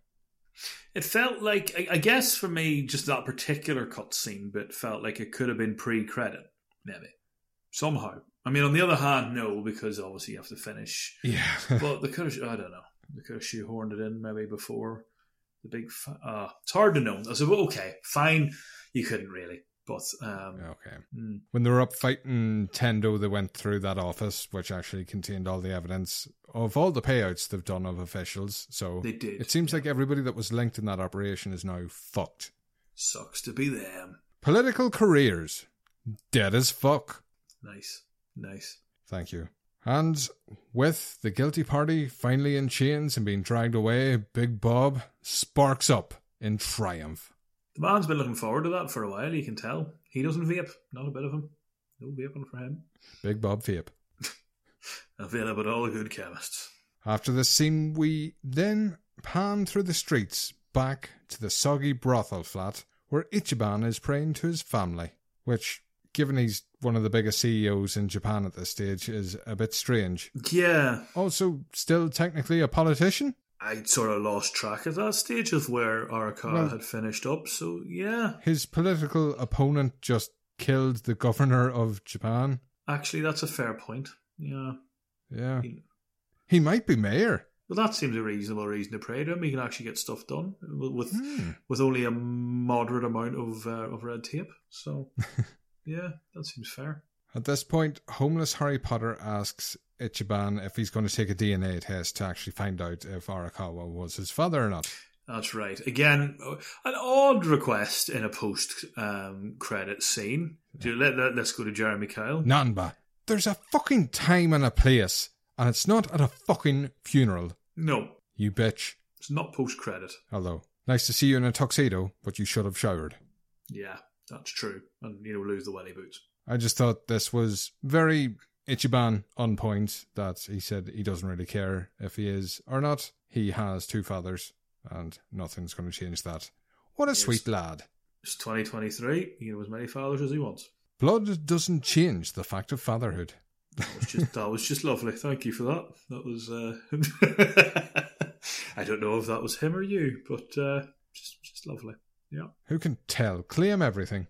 It felt like, I, I guess for me, just that particular cutscene bit felt like it could have been pre-credit, maybe. Somehow. I mean, on the other hand, no, because obviously you have to finish. Yeah. But they could have, I don't know, they could have shoehorned it in maybe before the big, fa- uh, it's hard to know. I said, well, okay, fine, you couldn't really. But um, okay. Mm. When they were up fighting Tendo, they went through that office, which actually contained all the evidence of all the payouts they've done of officials. So they did. It seems yeah. like everybody that was linked in that operation is now fucked. Sucks to be them. Political careers, dead as fuck. Nice, nice. Thank you. And with the guilty party finally in chains and being dragged away, Big Bob sparks up in triumph. The man's been looking forward to that for a while, you can tell. He doesn't vape. Not a bit of him. No vaping for him. Big Bob vape. Available at all good chemists. After this scene, we then pan through the streets back to the soggy brothel flat where Ichiban is praying to his family, which, given he's one of the biggest C E Os in Japan at this stage, is a bit strange. Yeah. Also, still technically a politician? I'd sort of lost track at that stage of where Arakawa well, had finished up, so yeah. His political opponent just killed the governor of Japan. Actually, that's a fair point. Yeah. Yeah. He, he might be mayor. Well, that seems a reasonable reason to pray to him. He can actually get stuff done with hmm. with only a moderate amount of uh, of red tape. So, yeah, that seems fair. At this point, homeless Harry Potter asks Ichiban if he's going to take a D N A test to actually find out if Arakawa was his father or not. That's right. Again, an odd request in a post-credit um, scene. Do, let, let, let's go to Jeremy Kyle. Nanba, there's a fucking time and a place, and it's not at a fucking funeral. No. You bitch. It's not post-credit. Although, nice to see you in a tuxedo, but you should have showered. Yeah, that's true. And, you know, lose the welly boots. I just thought this was very Ichiban on point, that he said he doesn't really care if he is or not. He has two fathers, and nothing's going to change that. What a yes. sweet lad. It's twenty twenty-three. He can have as many fathers as he wants. Blood doesn't change the fact of fatherhood. That was just, that was just lovely. Thank you for that. That was... Uh... I don't know if that was him or you, but uh, just, just lovely. Yeah. Who can tell? Claim everything.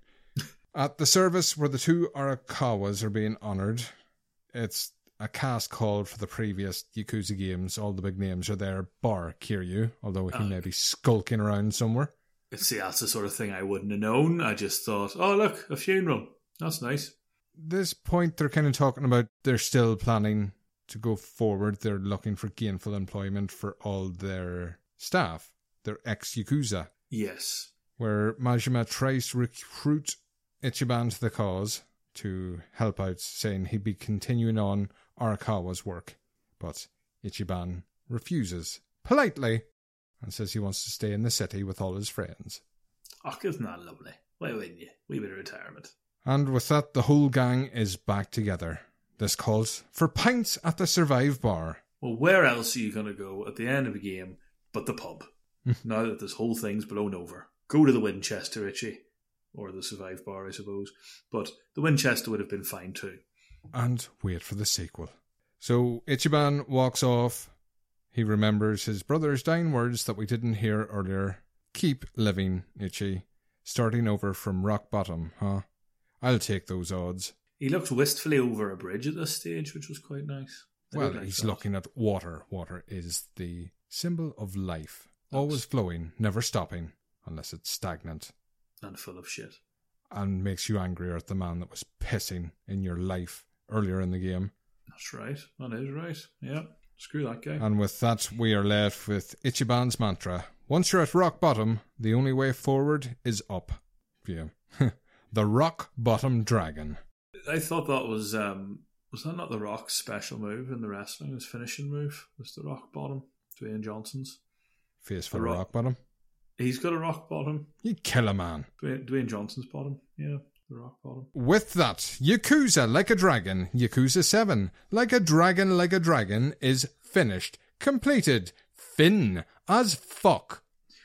At the service where the two Arakawas are being honoured, it's a cast call for the previous Yakuza games. All the big names are there, bar Kiryu, although he uh, may be skulking around somewhere. See, that's the sort of thing I wouldn't have known. I just thought, oh, look, a funeral. That's nice. This point, they're kind of talking about they're still planning to go forward. They're looking for gainful employment for all their staff, their ex-Yakuza. Yes. Where Majima tries to recruit Ichiban to the cause to help out, saying he'd be continuing on Arakawa's work. But Ichiban refuses, politely, and says he wants to stay in the city with all his friends. Oh, isn't that lovely? Why wouldn't you? Wee bit of retirement. And with that, the whole gang is back together. This calls for pints at the Survive bar. Well, where else are you going to go at the end of a game but the pub? Now that this whole thing's blown over. Go to the Winchester, Richie. Or the Survive bar, I suppose. But the Winchester would have been fine too. And wait for the sequel. So Ichiban walks off. He remembers his brother's dying words that we didn't hear earlier. Keep living, Ichi. Starting over from rock bottom, huh? I'll take those odds. He looked wistfully over a bridge at this stage, which was quite nice. I well, like he's that. looking at water. Water is the symbol of life. That's... always flowing, never stopping, unless it's stagnant. And full of shit. And makes you angrier at the man that was pissing in your life earlier in the game. That's right. That is right. Yeah. Screw that guy. And with that, we are left with Ichiban's mantra. Once you're at rock bottom, the only way forward is up. Yeah. The rock bottom dragon. I thought that was, um, was that not the Rock's special move in the wrestling? His finishing move was the rock bottom. Dwayne Johnson's. Face for the rock, rock bottom? He's got a rock bottom. You kill a man. Dwayne, Dwayne Johnson's bottom. Yeah, the rock bottom. With that, Yakuza Like a Dragon, Yakuza seven, Like a Dragon Like a Dragon is finished. Completed. Fin as fuck.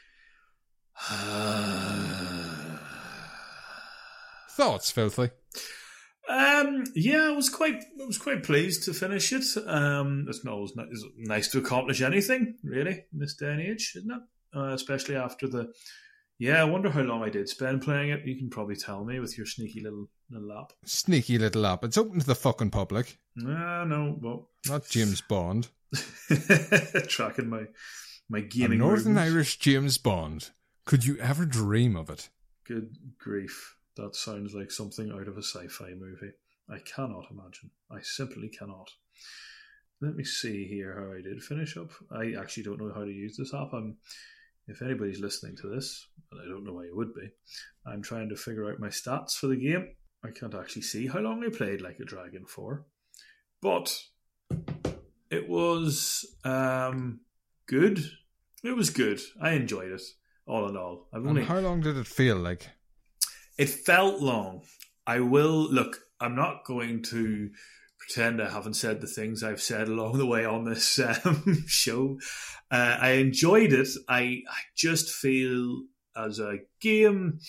Thoughts, Filthy? Um, yeah, I was quite, I was quite pleased to finish it. Um, it's not always it's nice to accomplish anything, really, in this day and age, isn't it? Uh, especially after the... Yeah, I wonder how long I did spend playing it. You can probably tell me with your sneaky little, little app. Sneaky little app. It's open to the fucking public. Nah, no, well... Not James Bond. Tracking my, my gaming A Northern movements. Irish James Bond. Could you ever dream of it? Good grief. That sounds like something out of a sci-fi movie. I cannot imagine. I simply cannot. Let me see here how I did finish up. I actually don't know how to use this app. I'm, if anybody's listening to this, and I don't know why you would be, I'm trying to figure out my stats for the game. I can't actually see how long I played Like a Dragon for. But it was um, good. It was good. I enjoyed it, all in all. I've only... And how long did it feel like? It felt long. I will... Look, I'm not going to... pretend I haven't said the things I've said along the way on this um, show. Uh, I enjoyed it. I, I just feel as a game,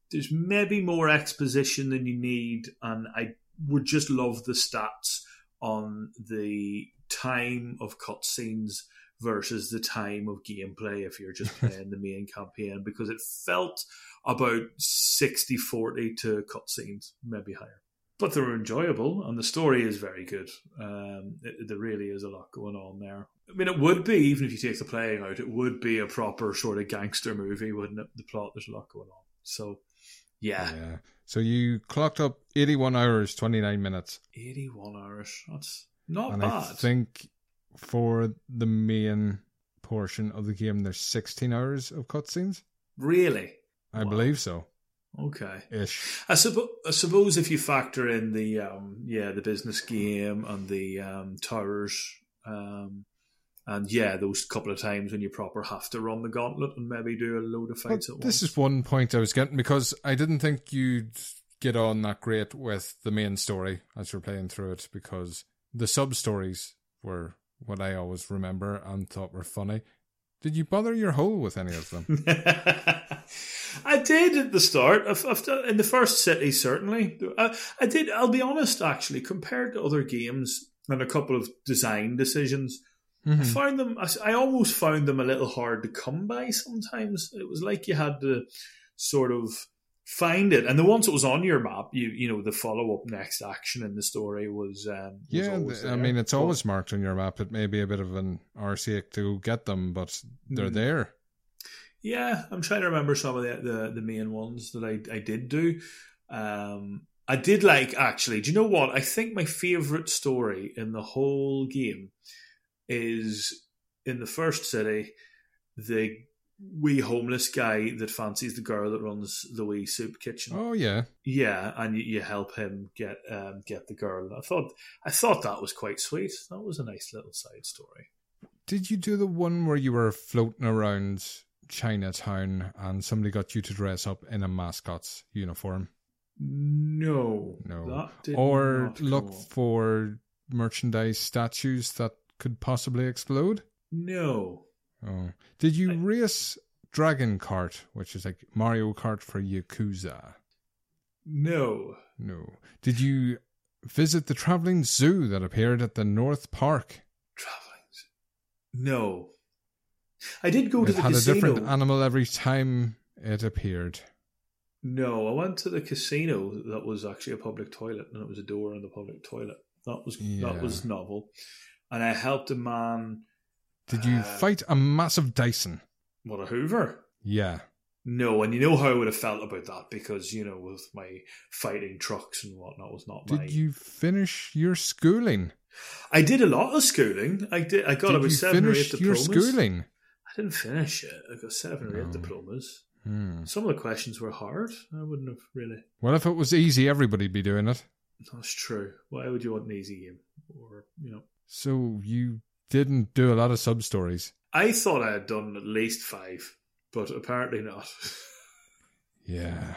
there's maybe more exposition than you need, and I would just love the stats on the time of cutscenes versus the time of gameplay if you're just playing the main campaign, because it felt about sixty forty to cutscenes, maybe higher. But they're enjoyable, and the story is very good. Um, it, there really is a lot going on there. I mean, it would be, even if you take the playing out, it would be a proper sort of gangster movie, wouldn't it? The plot, there's a lot going on. So, yeah. Yeah. So you clocked up eighty-one hours, twenty-nine minutes. eighty-one hours. That's not and bad. I think for the main portion of the game, there's sixteen hours of cutscenes. Really? I Wow. believe so. Okay. Ish. I, suppo- I suppose if you factor in the um, yeah the business game and the um, towers, um, and yeah those couple of times when you proper have to run the gauntlet and maybe do a load of fights But at this once. is one point I was getting, because I didn't think you'd get on that great with the main story as you're playing through it, because the sub-stories were what I always remember and thought were funny. Did you bother your hole with any of them? I did at the start. I've, I've done, in the first city, certainly. I, I did, I'll be honest, actually, compared to other games and a couple of design decisions, Mm-hmm. I found them, I, I almost found them a little hard to come by sometimes. It was like you had to sort of find it. And the ones that was on your map, you you know, the follow-up next action in the story was, um, was Yeah, always I there. mean, it's But- always marked on your map. It may be a bit of an arseache to get them, but they're Mm. there. Yeah, I'm trying to remember some of the the, the main ones that I, I did do. Um, I did like, actually, do you know what? I think my favourite story in the whole game is in the first city, the wee homeless guy that fancies the girl that runs the wee soup kitchen. Oh, yeah. Yeah, and you, you help him get um, get the girl. I thought I thought that was quite sweet. That was a nice little side story. Did you do the one where you were floating around Chinatown and somebody got you to dress up in a mascot's uniform? No, No. that did Or not look go. for merchandise statues that could possibly explode? No. Oh. Did you race Dragon Kart, which is like Mario Kart for Yakuza? No. No. Did you visit the travelling zoo that appeared at the North Park? No. I did go to It the had casino. a different animal every time it appeared. No, I went to the casino that was actually a public toilet, and it was a door in the public toilet. That was Yeah. that was novel. And I helped a man. Did you uh, fight a massive Dyson? What, a Hoover? Yeah. No, and you know how I would have felt about that, because, you know, with my fighting trucks and whatnot was not my... Did you finish your schooling? I did a lot of schooling. I did. I got Did about you seven or eight finish diplomas. your schooling? I didn't finish it. I got seven or eight No. diplomas. Hmm. Some of the questions were hard. I wouldn't have really... Well, if it was easy, everybody'd be doing it. That's true. Why would you want an easy game? Or, you know... So you didn't do a lot of sub-stories? I thought I had done at least five, but apparently not. Yeah.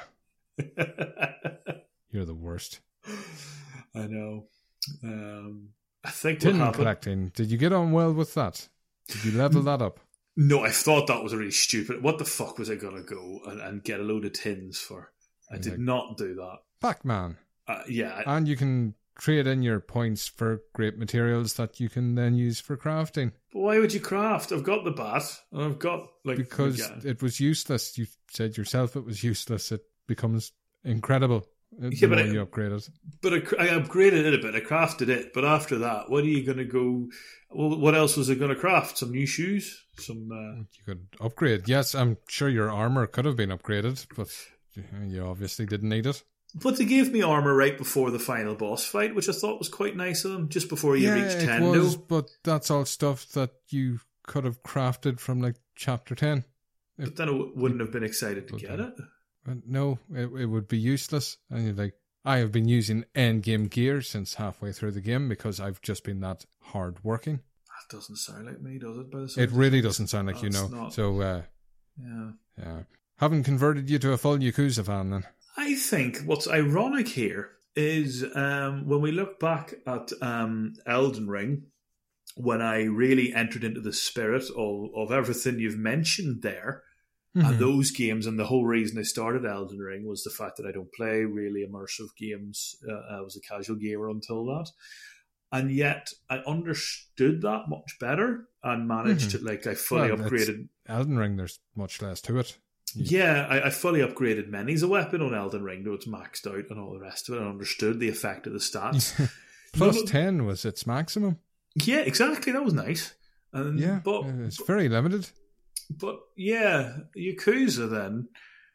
You're the worst. I know. Um, I think what Tin happened... collecting. Did you get on well with that? Did you level that up? No, I thought that was really stupid. What the fuck was I going to go and, and get a load of tins for? I did Like- not do that. Pac-Man. Uh, yeah. I- And you can trade in your points for great materials that you can then use for crafting. But why would you craft? I've got the bat, and I've got, like... Because again- it was useless. You said yourself it was useless. It becomes incredible the Yeah, but more I- you upgrade it. But I, I upgraded it a bit. I crafted it. But after that, what are you going to go... Well, what else was I going to craft? Some new shoes? Some... Uh, You could upgrade. Yes, I'm sure your armor could have been upgraded, but you obviously didn't need it. But they gave me armor right before the final boss fight, which I thought was quite nice of them, just before you yeah, reach it ten. was, but that's all stuff that you could have crafted from like chapter ten. But then I w- wouldn't have been excited to But get then- it. But no, it, it would be useless. And you're like, I have been using endgame gear since halfway through the game because I've just been that hard working. That doesn't sound like me, does it? By the It sounds really of doesn't sound like you That's know. not- So, uh, Yeah. yeah. Haven't converted you to a full Yakuza fan then. I think what's ironic here is um, when we look back at um, Elden Ring, when I really entered into the spirit of, of everything you've mentioned there, Mm-hmm. And those games, and the whole reason I started Elden Ring was the fact that I don't play really immersive games. Uh, I was a casual gamer until that. And yet I understood that much better and managed mm-hmm. to, like, I fully well, upgraded. Elden Ring, there's much less to it. You... Yeah, I, I fully upgraded many's a weapon on Elden Ring, though it's maxed out and all the rest of it. I understood the effect of the stats. Plus no, ten was its maximum. Yeah, exactly. That was nice. And, yeah, but, it's very limited. But yeah, Yakuza then,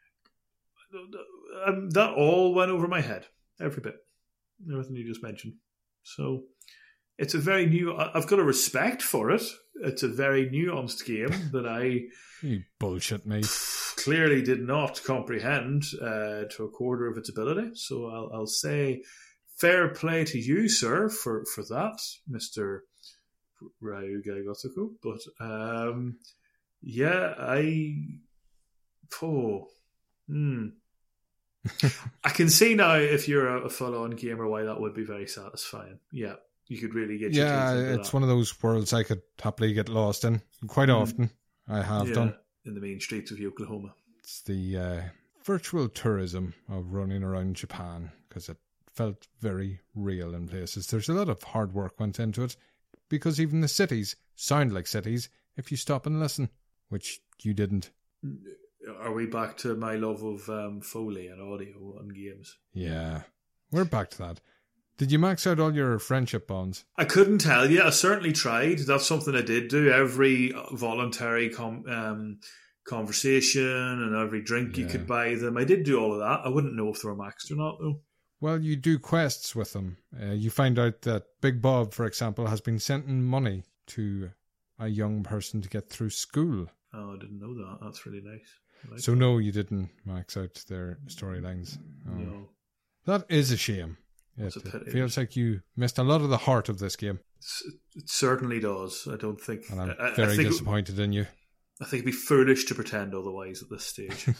um, that all went over my head. Every bit. Everything you just mentioned. So it's a very new, I've got a respect for it. It's a very nuanced game that I... You bullshit me. Clearly did not comprehend uh, to a quarter of its ability. So I'll, I'll say fair play to you, sir, for, for that, Mister Ryuga Gotoku. But um, yeah, I... Oh, hmm. I can see now if you're a full-on gamer why that would be very satisfying. Yeah, you could really get your yeah, teeth into it's that. one of those worlds I could happily get lost in. Quite mm. often, I have yeah, done. In the main streets of Oklahoma. It's the uh, virtual tourism of running around Japan, because it felt very real in places. There's a lot of hard work went into it, because even the cities sound like cities if you stop and listen, which you didn't. Are we back to my love of um, Foley and audio and games? Yeah, we're back to that. Did you max out all your friendship bonds? I couldn't tell you. I certainly tried. That's something I did do. Every voluntary com- um, conversation and every drink yeah. you could buy them. I did do all of that. I wouldn't know if they were maxed or not, though. Well, you do quests with them. Uh, you find out that Big Bob, for example, has been sending money to a young person to get through school. Oh, I didn't know that. That's really nice. Like so, that. No, you didn't max out their storylines. Oh. No. That is a shame. It, it feels like you missed a lot of the heart of this game. It certainly does. I don't think... And I'm I, very I think disappointed it, in you. I think it'd be foolish to pretend otherwise at this stage.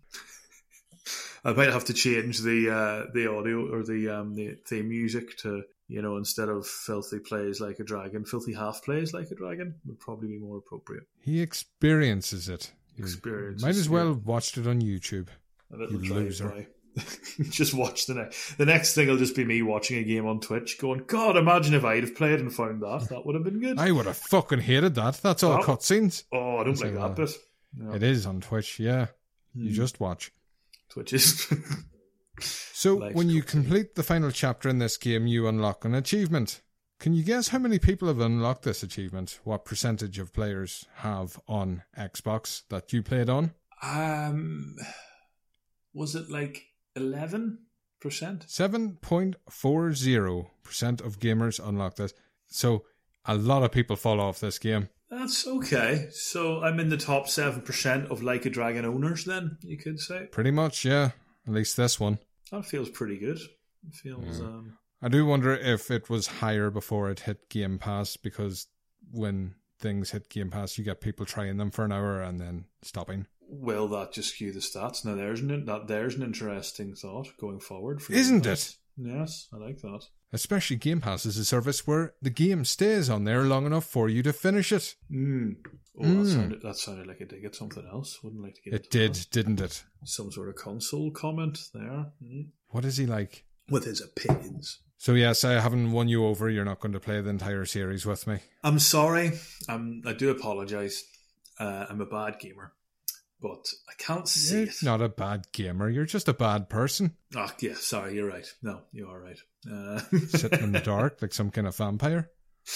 I might have to change the uh, the audio or the um, the theme music to, you know, instead of Filthy Plays Like a Dragon, Filthy Half Plays Like a Dragon would probably be more appropriate. He experiences it. Experiences. Might as well yeah. watched it on YouTube. A little you loser. Just watch the next. The next thing will just be me watching a game on Twitch, going, "God, imagine if I'd have played and found that. That would have been good." I would have fucking hated that. That's all oh. cutscenes. Oh, I don't like that bit. No. It is on Twitch. Yeah, you mm. just watch. Twitch is. So, when you complete the final chapter in this game, you unlock an achievement. Can you guess how many people have unlocked this achievement? What percentage of players have on Xbox that you played on? Um, was it like eleven percent? seven point four zero percent of gamers unlock this. So, a lot of people fall off this game. That's okay. So, I'm in the top seven percent of Like a Dragon owners then, you could say? Pretty much, yeah. At least this one. That feels pretty good. It feels... Yeah. Um, I do wonder if it was higher before it hit Game Pass, because when things hit Game Pass, you get people trying them for an hour and then stopping. Will that just skew the stats? Now, there's an, that, there's an interesting thought going forward. For Isn't it? Yes, I like that. Especially Game Pass is a service where the game stays on there long enough for you to finish it. Mm. Oh, mm. That, sounded, that sounded like it did get something else. Wouldn't like to get it did, that. Didn't it? Some sort of console comment there. Mm. What is he like? With his opinions. So yes, I haven't won you over. You're not going to play the entire series with me. I'm sorry. I'm, I do apologise. Uh, I'm a bad gamer. But I can't see you're it. Not a bad gamer. You're just a bad person. Oh, yeah, sorry. You're right. No, you are right. Uh... Sitting in the dark like some kind of vampire.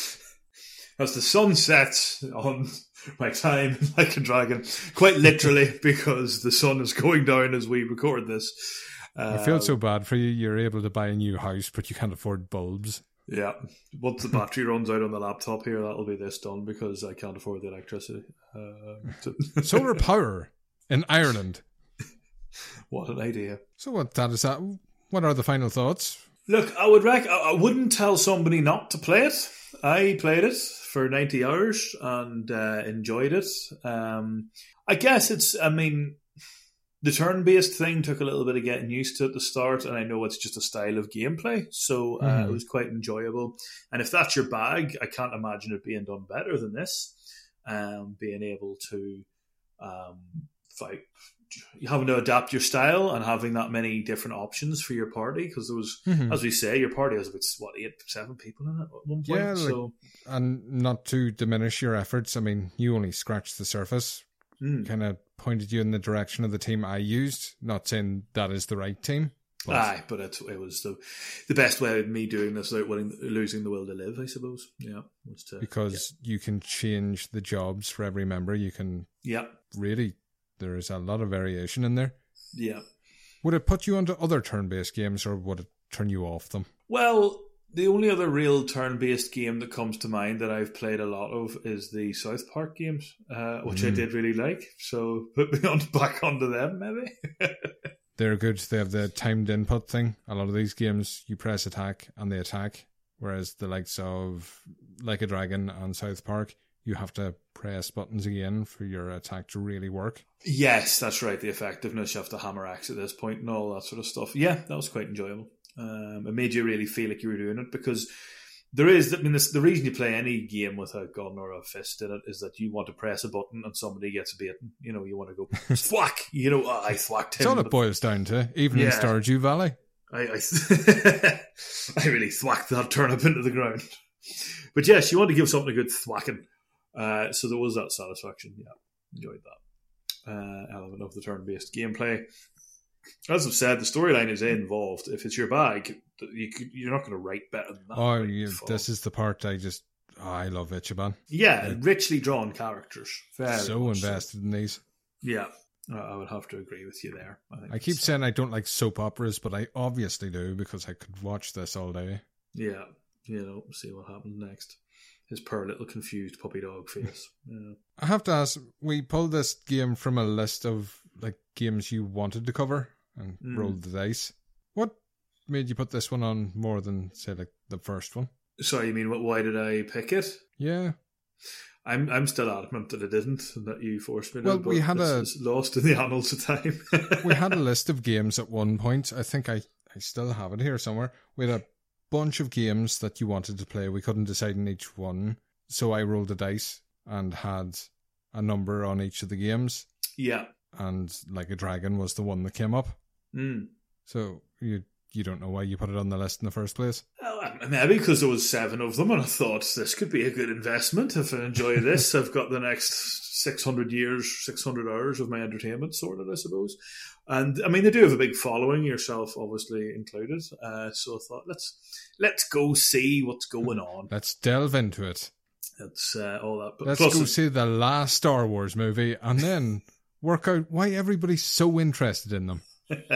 As the sun sets on my time like a dragon, quite literally, because the sun is going down as we record this. I feel so bad for you. You're able to buy a new house, but you can't afford bulbs. Yeah. Once the battery runs out on the laptop here, that'll be this done because I can't afford the electricity. Uh, to... Solar power in Ireland. What an idea. So what that is that? What are the final thoughts? Look, I would rec- I wouldn't tell somebody not to play it. I played it for ninety hours and uh, enjoyed it. Um, I guess it's, I mean... The turn-based thing took a little bit of getting used to at the start, and I know it's just a style of gameplay, so uh, mm. it was quite enjoyable. And if that's your bag, I can't imagine it being done better than this. Um, being able to um, like having to adapt your style and having that many different options for your party, because there was, mm-hmm. as we say, your party has about what eight, seven people in it at one point. Yeah, so. like, and not to diminish your efforts. I mean, you only scratched the surface. Mm. Kind of pointed you in the direction of the team I used. Not saying that is the right team. But. Aye, but it, it was the the best way of me doing this without willing, losing the will to live, I suppose. Yeah, was to, because yeah. you can change the jobs for every member. You can. Yeah. Really. There is a lot of variation in there. Yeah. Would it put you onto other turn-based games, or would it turn you off them? Well, the only other real turn-based game that comes to mind that I've played a lot of is the South Park games, uh, which mm. I did really like. So put me on back onto them, maybe. They're good. They have the timed input thing. A lot of these games, you press attack and they attack, whereas the likes of Like a Dragon and South Park, you have to press buttons again for your attack to really work. Yes, that's right. The effectiveness, you have to hammer axe at this point and all that sort of stuff. Yeah, that was quite enjoyable. Um, it made you really feel like you were doing it, because there is, I mean, this, the reason you play any game with a gun or a fist in it is that you want to press a button and somebody gets beaten. You know, you want to go, thwack! You know, oh, I thwacked him. That's all it boils down to, even yeah. in Stardew Valley. I, I, I really thwacked that turnip into the ground. But yes, you want to give something a good thwacking. Uh, so there was that satisfaction. Yeah, enjoyed that uh, element of the turn-based gameplay. As I've said, the storyline is involved. If it's your bag, you could, you're not going to write better than that. Oh, you, this is the part I just... Oh, I love Ichiban. Yeah, it, richly drawn characters. Very so invested so. in these. Yeah, I would have to agree with you there. I, think I keep saying I don't like soap operas, but I obviously do, because I could watch this all day. Yeah, you know, see what happens next. His poor little confused puppy dog face. Yeah. I have to ask, we pulled this game from a list of like games you wanted to cover and mm. rolled the dice. What made you put this one on more than, say, like the first one? Sorry, you mean what? Why did I pick it? Yeah. I'm I'm still adamant that it didn't, and that you forced me to. Well, we had a lost in the annals of time. We had a list of games at one point. I think I, I still have it here somewhere. We had a bunch of games that you wanted to play. We couldn't decide on each one, so I rolled the dice and had a number on each of the games. Yeah. And Like a Dragon was the one that came up. Mm. So you you don't know why you put it on the list in the first place? Well, maybe because there was seven of them, and I thought this could be a good investment. If I enjoy this, I've got the next six hundred years, six hundred hours of my entertainment sorted, I suppose. And I mean, they do have a big following, yourself obviously included. Uh, so I thought, let's let's go see what's going on. Let's delve into it. That's uh, all that. But let's go see the last Star Wars movie and then work out why everybody's so interested in them.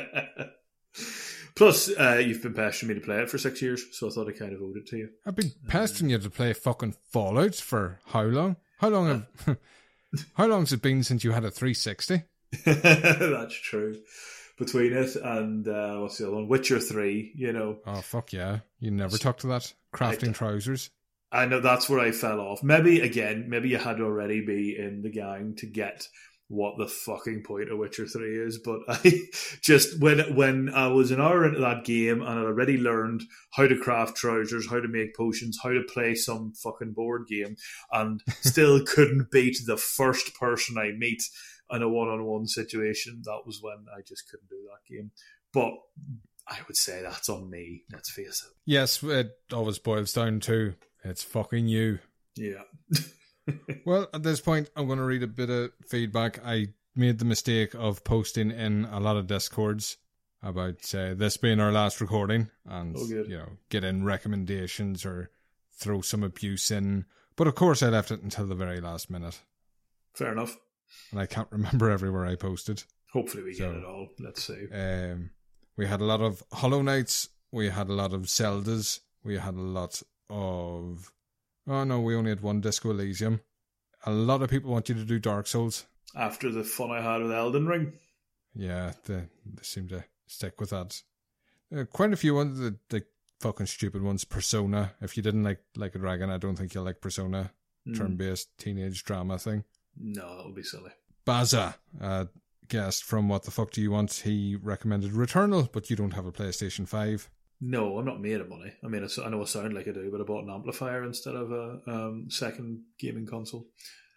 Plus, uh, you've been pestering me to play it for six years, so I thought I kind of owed it to you. I've been pestering uh, you to play fucking Fallout for how long? How long have... Uh, how long's it been since you had a three sixty? That's true. Between it and, uh, what's the other one? Witcher three, you know. Oh, fuck yeah. You never talked to that. Crafting I, trousers. I know, that's where I fell off. Maybe, again, maybe you had to already be in the gang to get what the fucking point of Witcher three is, but I just, when when I was an hour into that game and I'd already learned how to craft trousers, how to make potions, how to play some fucking board game, and still couldn't beat the first person I meet in a one-on-one situation, that was when I just couldn't do that game. But I would say that's on me, let's face it. Yes, it always boils down to, it's fucking you. Yeah. Well, at this point, I'm going to read a bit of feedback. I made the mistake of posting in a lot of Discords about uh, this being our last recording, and oh, you know, get in recommendations or throw some abuse in. But of course, I left it until the very last minute. Fair enough. And I can't remember everywhere I posted. Hopefully, we so, get it all. Let's see. Um, we had a lot of Hollow Knights. We had a lot of Zeldas. We had a lot of. Oh no, we only had one Disco Elysium. A lot of people want you to do Dark Souls. After the fun I had with Elden Ring. Yeah, they, they seem to stick with that. Uh, quite a few ones, the, the fucking stupid ones. Persona. If you didn't like Like a Dragon, I don't think you'll like Persona. Mm. Turn-based teenage drama thing. No, that would be silly. Baza, a guest from What the Fuck Do You Want? He recommended Returnal, but you don't have a PlayStation five. No, I'm not made of money. I mean, I know I sound like I do, but I bought an amplifier instead of a um, second gaming console.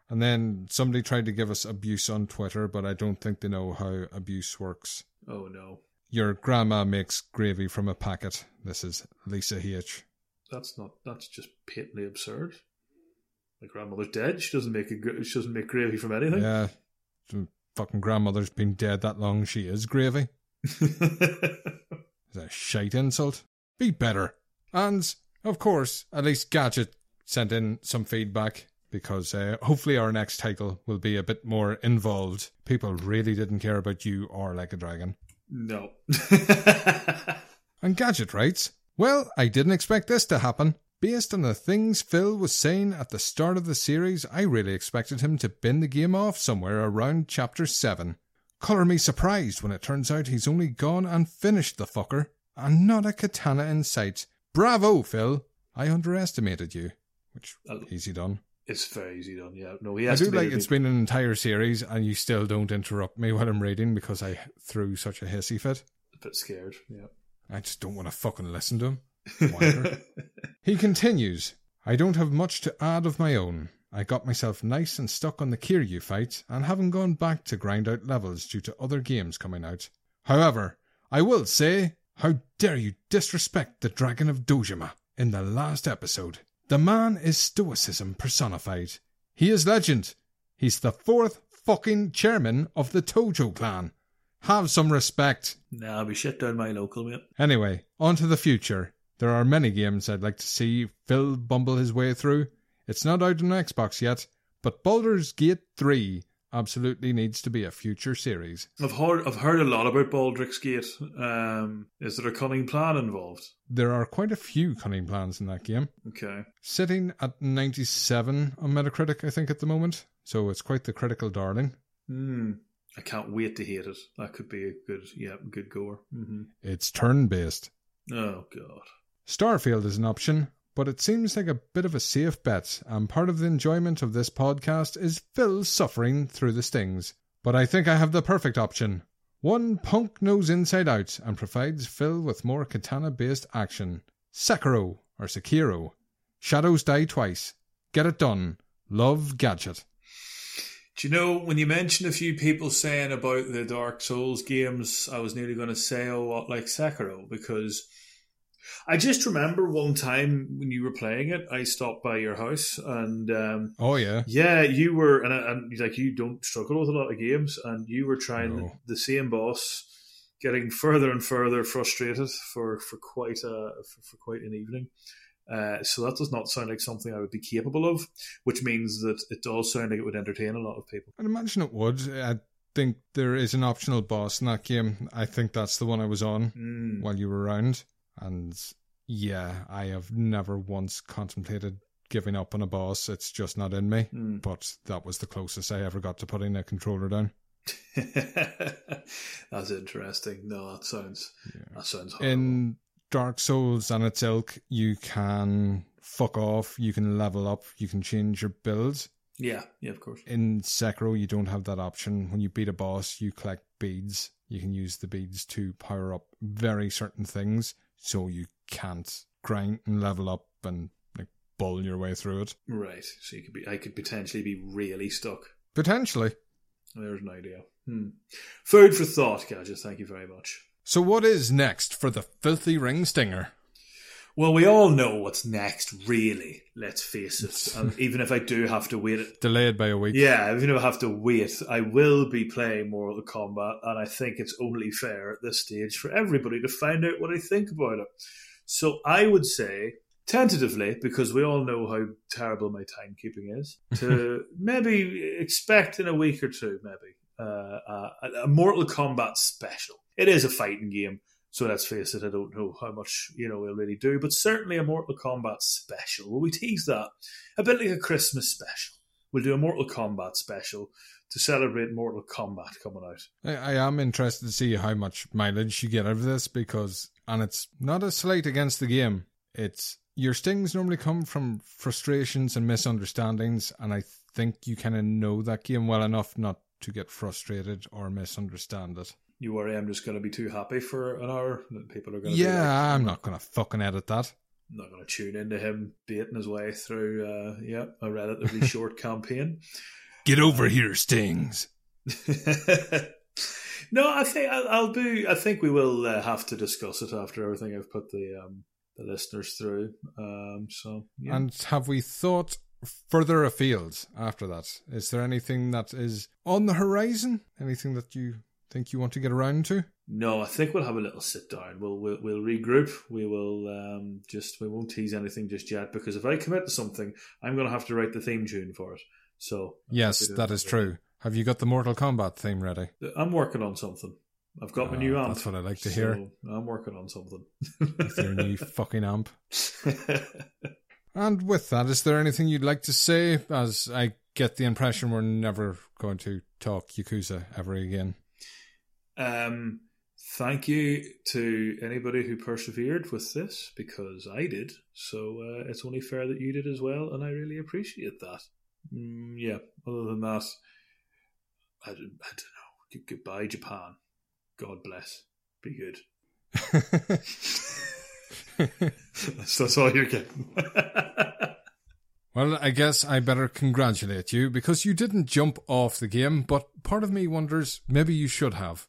And then somebody tried to give us abuse on Twitter, but I don't think they know how abuse works. Oh, no. Your grandma makes gravy from a packet. This is Lisa H. That's not. That's just patently absurd. My grandmother's dead. She doesn't make a, She doesn't make gravy from anything. Yeah. Fucking grandmother's been dead that long, she is gravy. Is that a shite insult? Be better. And, of course, at least Gadget sent in some feedback, because uh, hopefully our next title will be a bit more involved. People really didn't care about you or Like a Dragon. No. And Gadget writes, well, I didn't expect this to happen. Based on the things Phil was saying at the start of the series, I really expected him to bin the game off somewhere around chapter seven. Colour me surprised when it turns out he's only gone and finished the fucker, and not a katana in sight. Bravo, Phil! I underestimated you. Which, easy done. It's very easy done, yeah. No, he I do like me. It's been an entire series and you still don't interrupt me while I'm reading because I threw such a hissy fit. A bit scared, yeah. I just don't want to fucking listen to him. He continues, I don't have much to add of my own. I got myself nice and stuck on the Kiryu fight and haven't gone back to grind out levels due to other games coming out. However, I will say, how dare you disrespect the Dragon of Dojima in the last episode. The man is stoicism personified. He is legend. He's the fourth fucking chairman of the Tojo clan. Have some respect. Nah, I'll be shit down my local, mate. Anyway, on to the future. There are many games I'd like to see Phil bumble his way through. It's not out on Xbox yet, but Baldur's Gate three absolutely needs to be a future series. I've heard I've heard a lot about Baldur's Gate. Um, is there a cunning plan involved? There are quite a few cunning plans in that game. Okay. Sitting at ninety-seven on Metacritic, I think, at the moment. So it's quite the critical darling. Hmm. I can't wait to hate it. That could be a good, yeah, good goer. Mm-hmm. It's turn-based. Oh, God. Starfield is an option, but it seems like a bit of a safe bet, and part of the enjoyment of this podcast is Phil suffering through the stings. But I think I have the perfect option. One punk knows inside out and provides Phil with more katana-based action. Sekiro, or Sekiro. Shadows die twice. Get it done. Love, Gadget. Do you know, when you mentioned a few people saying about the Dark Souls games, I was nearly going to say, oh, what, like Sekiro, because I just remember one time when you were playing it, I stopped by your house and... Um, oh, yeah? Yeah, you were, and, and like you don't struggle with a lot of games, and you were trying no. the, the same boss, getting further and further frustrated for, for, quite, a, for, for quite an evening. Uh, so that does not sound like something I would be capable of, which means that it does sound like it would entertain a lot of people. I'd imagine it would. I think there is an optional boss in that game. I think that's the one I was on mm. while you were around. And yeah, I have never once contemplated giving up on a boss. It's just not in me. Mm. But that was the closest I ever got to putting a controller down. That's interesting. No, that sounds, yeah. that sounds horrible. In Dark Souls and its ilk, you can fuck off, you can level up, you can change your build. Yeah, yeah, of course. In Sekiro, you don't have that option. When you beat a boss, you collect beads. You can use the beads to power up very certain things, so you can't grind and level up and like bull your way through it. Right, so you could be, I could potentially be really stuck. Potentially. There's an idea. Hmm. Food for thought, Gadget. Thank you very much. So what is next for the Filthy Ring Stinger? Well, we all know what's next, really. Let's face it. And even if I do have to wait... It, Delayed by a week. Yeah, even if I have to wait, I will be playing Mortal Kombat, and I think it's only fair at this stage for everybody to find out what I think about it. So I would say, tentatively, because we all know how terrible my timekeeping is, to maybe expect in a week or two, maybe, uh, a, a Mortal Kombat special. It is a fighting game, so let's face it, I don't know how much, you know, we'll really do, but certainly a Mortal Kombat special. Will we tease that? A bit like a Christmas special. We'll do a Mortal Kombat special to celebrate Mortal Kombat coming out. I, I am interested to see how much mileage you get out of this, because, and it's not a slight against the game, it's, your stings normally come from frustrations and misunderstandings, and I think you kind of know that game well enough not to get frustrated or misunderstand it. You worry I'm just going to be too happy for an hour that people are going to yeah, be like, I'm not going to fucking edit that. I'm not going to tune into him baiting his way through, uh, yeah, a relatively short campaign. Get over um, here, Stings. No, I think I'll, I'll do. I think we will uh, have to discuss it after everything I've put the um, the listeners through. Um, so, yeah. And have we thought further afield after that? Is there anything that is on the horizon? Anything that you think you want to get around to? No, I think we'll have a little sit down. We'll we'll, we'll regroup. We will um, just we won't tease anything just yet, because if I commit to something, I'm going to have to write the theme tune for it. So yes, that is true. Have you got the Mortal Kombat theme ready? I'm working on something. I've got my uh, new amp. That's what I like to so hear. I'm working on something. With your new fucking amp. And with that, is there anything you'd like to say? As I get the impression we're never going to talk Yakuza ever again. Um, thank you to anybody who persevered with this, because I did. So uh, it's only fair that you did as well, and I really appreciate that. Mm, yeah, other than that, I don't, I don't know. Goodbye, Japan. God bless. Be good. that's, that's all you're getting. Well, I guess I better congratulate you, because you didn't jump off the game, but part of me wonders, maybe you should have.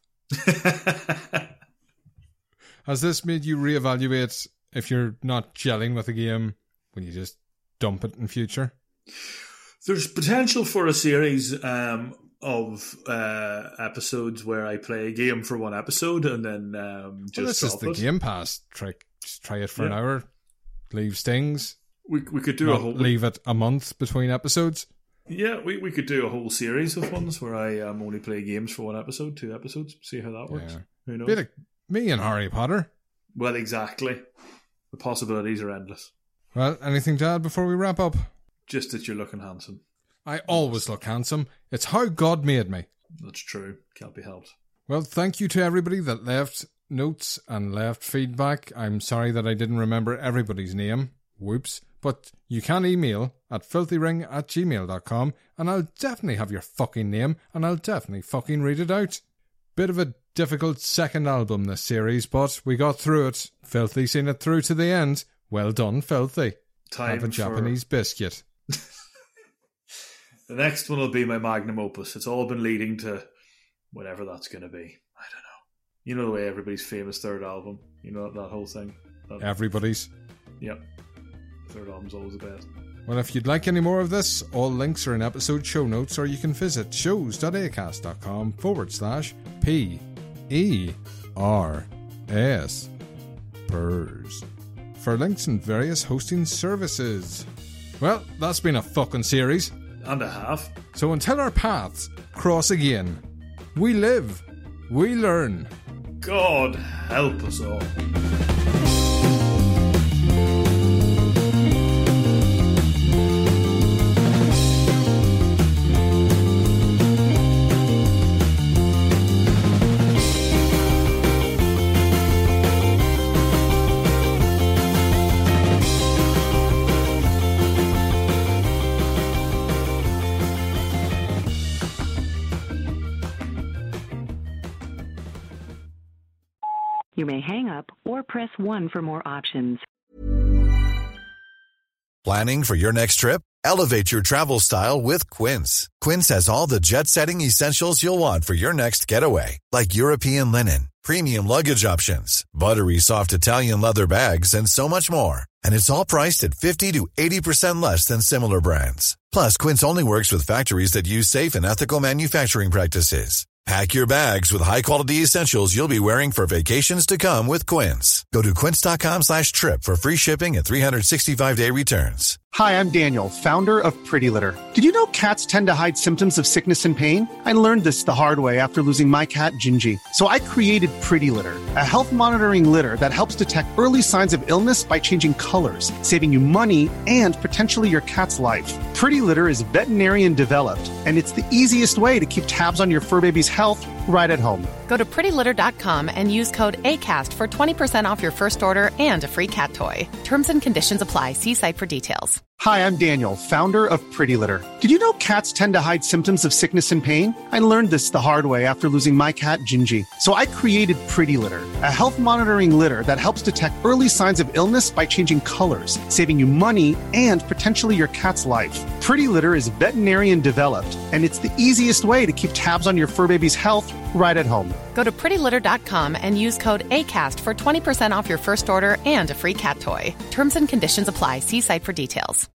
Has this made you reevaluate if you're not gelling with a game when you just dump it in future? There's potential for a series um, of uh, episodes where I play a game for one episode and then um, just well, this drop is the it. Game Pass. Try, just try it for yeah. an hour. Leave Stings. We we could do not a whole leave it a month between episodes. Yeah, we, we could do a whole series of ones where I um, only play games for one episode, two episodes. See how that works. Yeah. Who knows? Bit of me and Harry Potter. Well, exactly. The possibilities are endless. Well, anything to add before we wrap up? Just that you're looking handsome. I always look handsome. It's how God made me. That's true. Can't be helped. Well, thank you to everybody that left notes and left feedback. I'm sorry that I didn't remember everybody's name. Whoops. But you can email at filthyring at gmail dot com and I'll definitely have your fucking name and I'll definitely fucking read it out. Bit of a difficult second album this series, but we got through it. Filthy seen it through to the end. Well done, Filthy. Time have a for... Japanese biscuit. The next one will be my magnum opus. It's all been leading to whatever that's going to be. I don't know. You know the way everybody's famous third album? You know that whole thing? That... Everybody's? Yep. Third album's always the best. Well, if you'd like any more of this, all links are in episode show notes, or you can visit shows.acast.com forward slash P E R S Pers for links and various hosting services. Well, that's been a fucking series. And a half. So until our paths cross again, we live, we learn. God help us all. You may hang up or press one for more options. Planning for your next trip? Elevate your travel style with Quince. Quince has all the jet-setting essentials you'll want for your next getaway, like European linen, premium luggage options, buttery soft Italian leather bags, and so much more. And it's all priced at fifty to eighty percent less than similar brands. Plus, Quince only works with factories that use safe and ethical manufacturing practices. Pack your bags with high-quality essentials you'll be wearing for vacations to come with Quince. Go to quince.com slash trip for free shipping and three sixty-five day returns. Hi, I'm Daniel, founder of Pretty Litter. Did you know cats tend to hide symptoms of sickness and pain? I learned this the hard way after losing my cat, Gingy. So I created Pretty Litter, a health monitoring litter that helps detect early signs of illness by changing colors, saving you money and potentially your cat's life. Pretty Litter is veterinarian developed, and it's the easiest way to keep tabs on your fur baby's health right at home. Go to pretty litter dot com and use code ACAST for twenty percent off your first order and a free cat toy. Terms and conditions apply. See site for details. Hi, I'm Daniel, founder of Pretty Litter. Did you know cats tend to hide symptoms of sickness and pain? I learned this the hard way after losing my cat, Gingy. So I created Pretty Litter, a health monitoring litter that helps detect early signs of illness by changing colors, saving you money and potentially your cat's life. Pretty Litter is veterinarian developed, and it's the easiest way to keep tabs on your fur baby's health right at home. Go to pretty litter dot com and use code ACAST for twenty percent off your first order and a free cat toy. Terms and conditions apply. See site for details.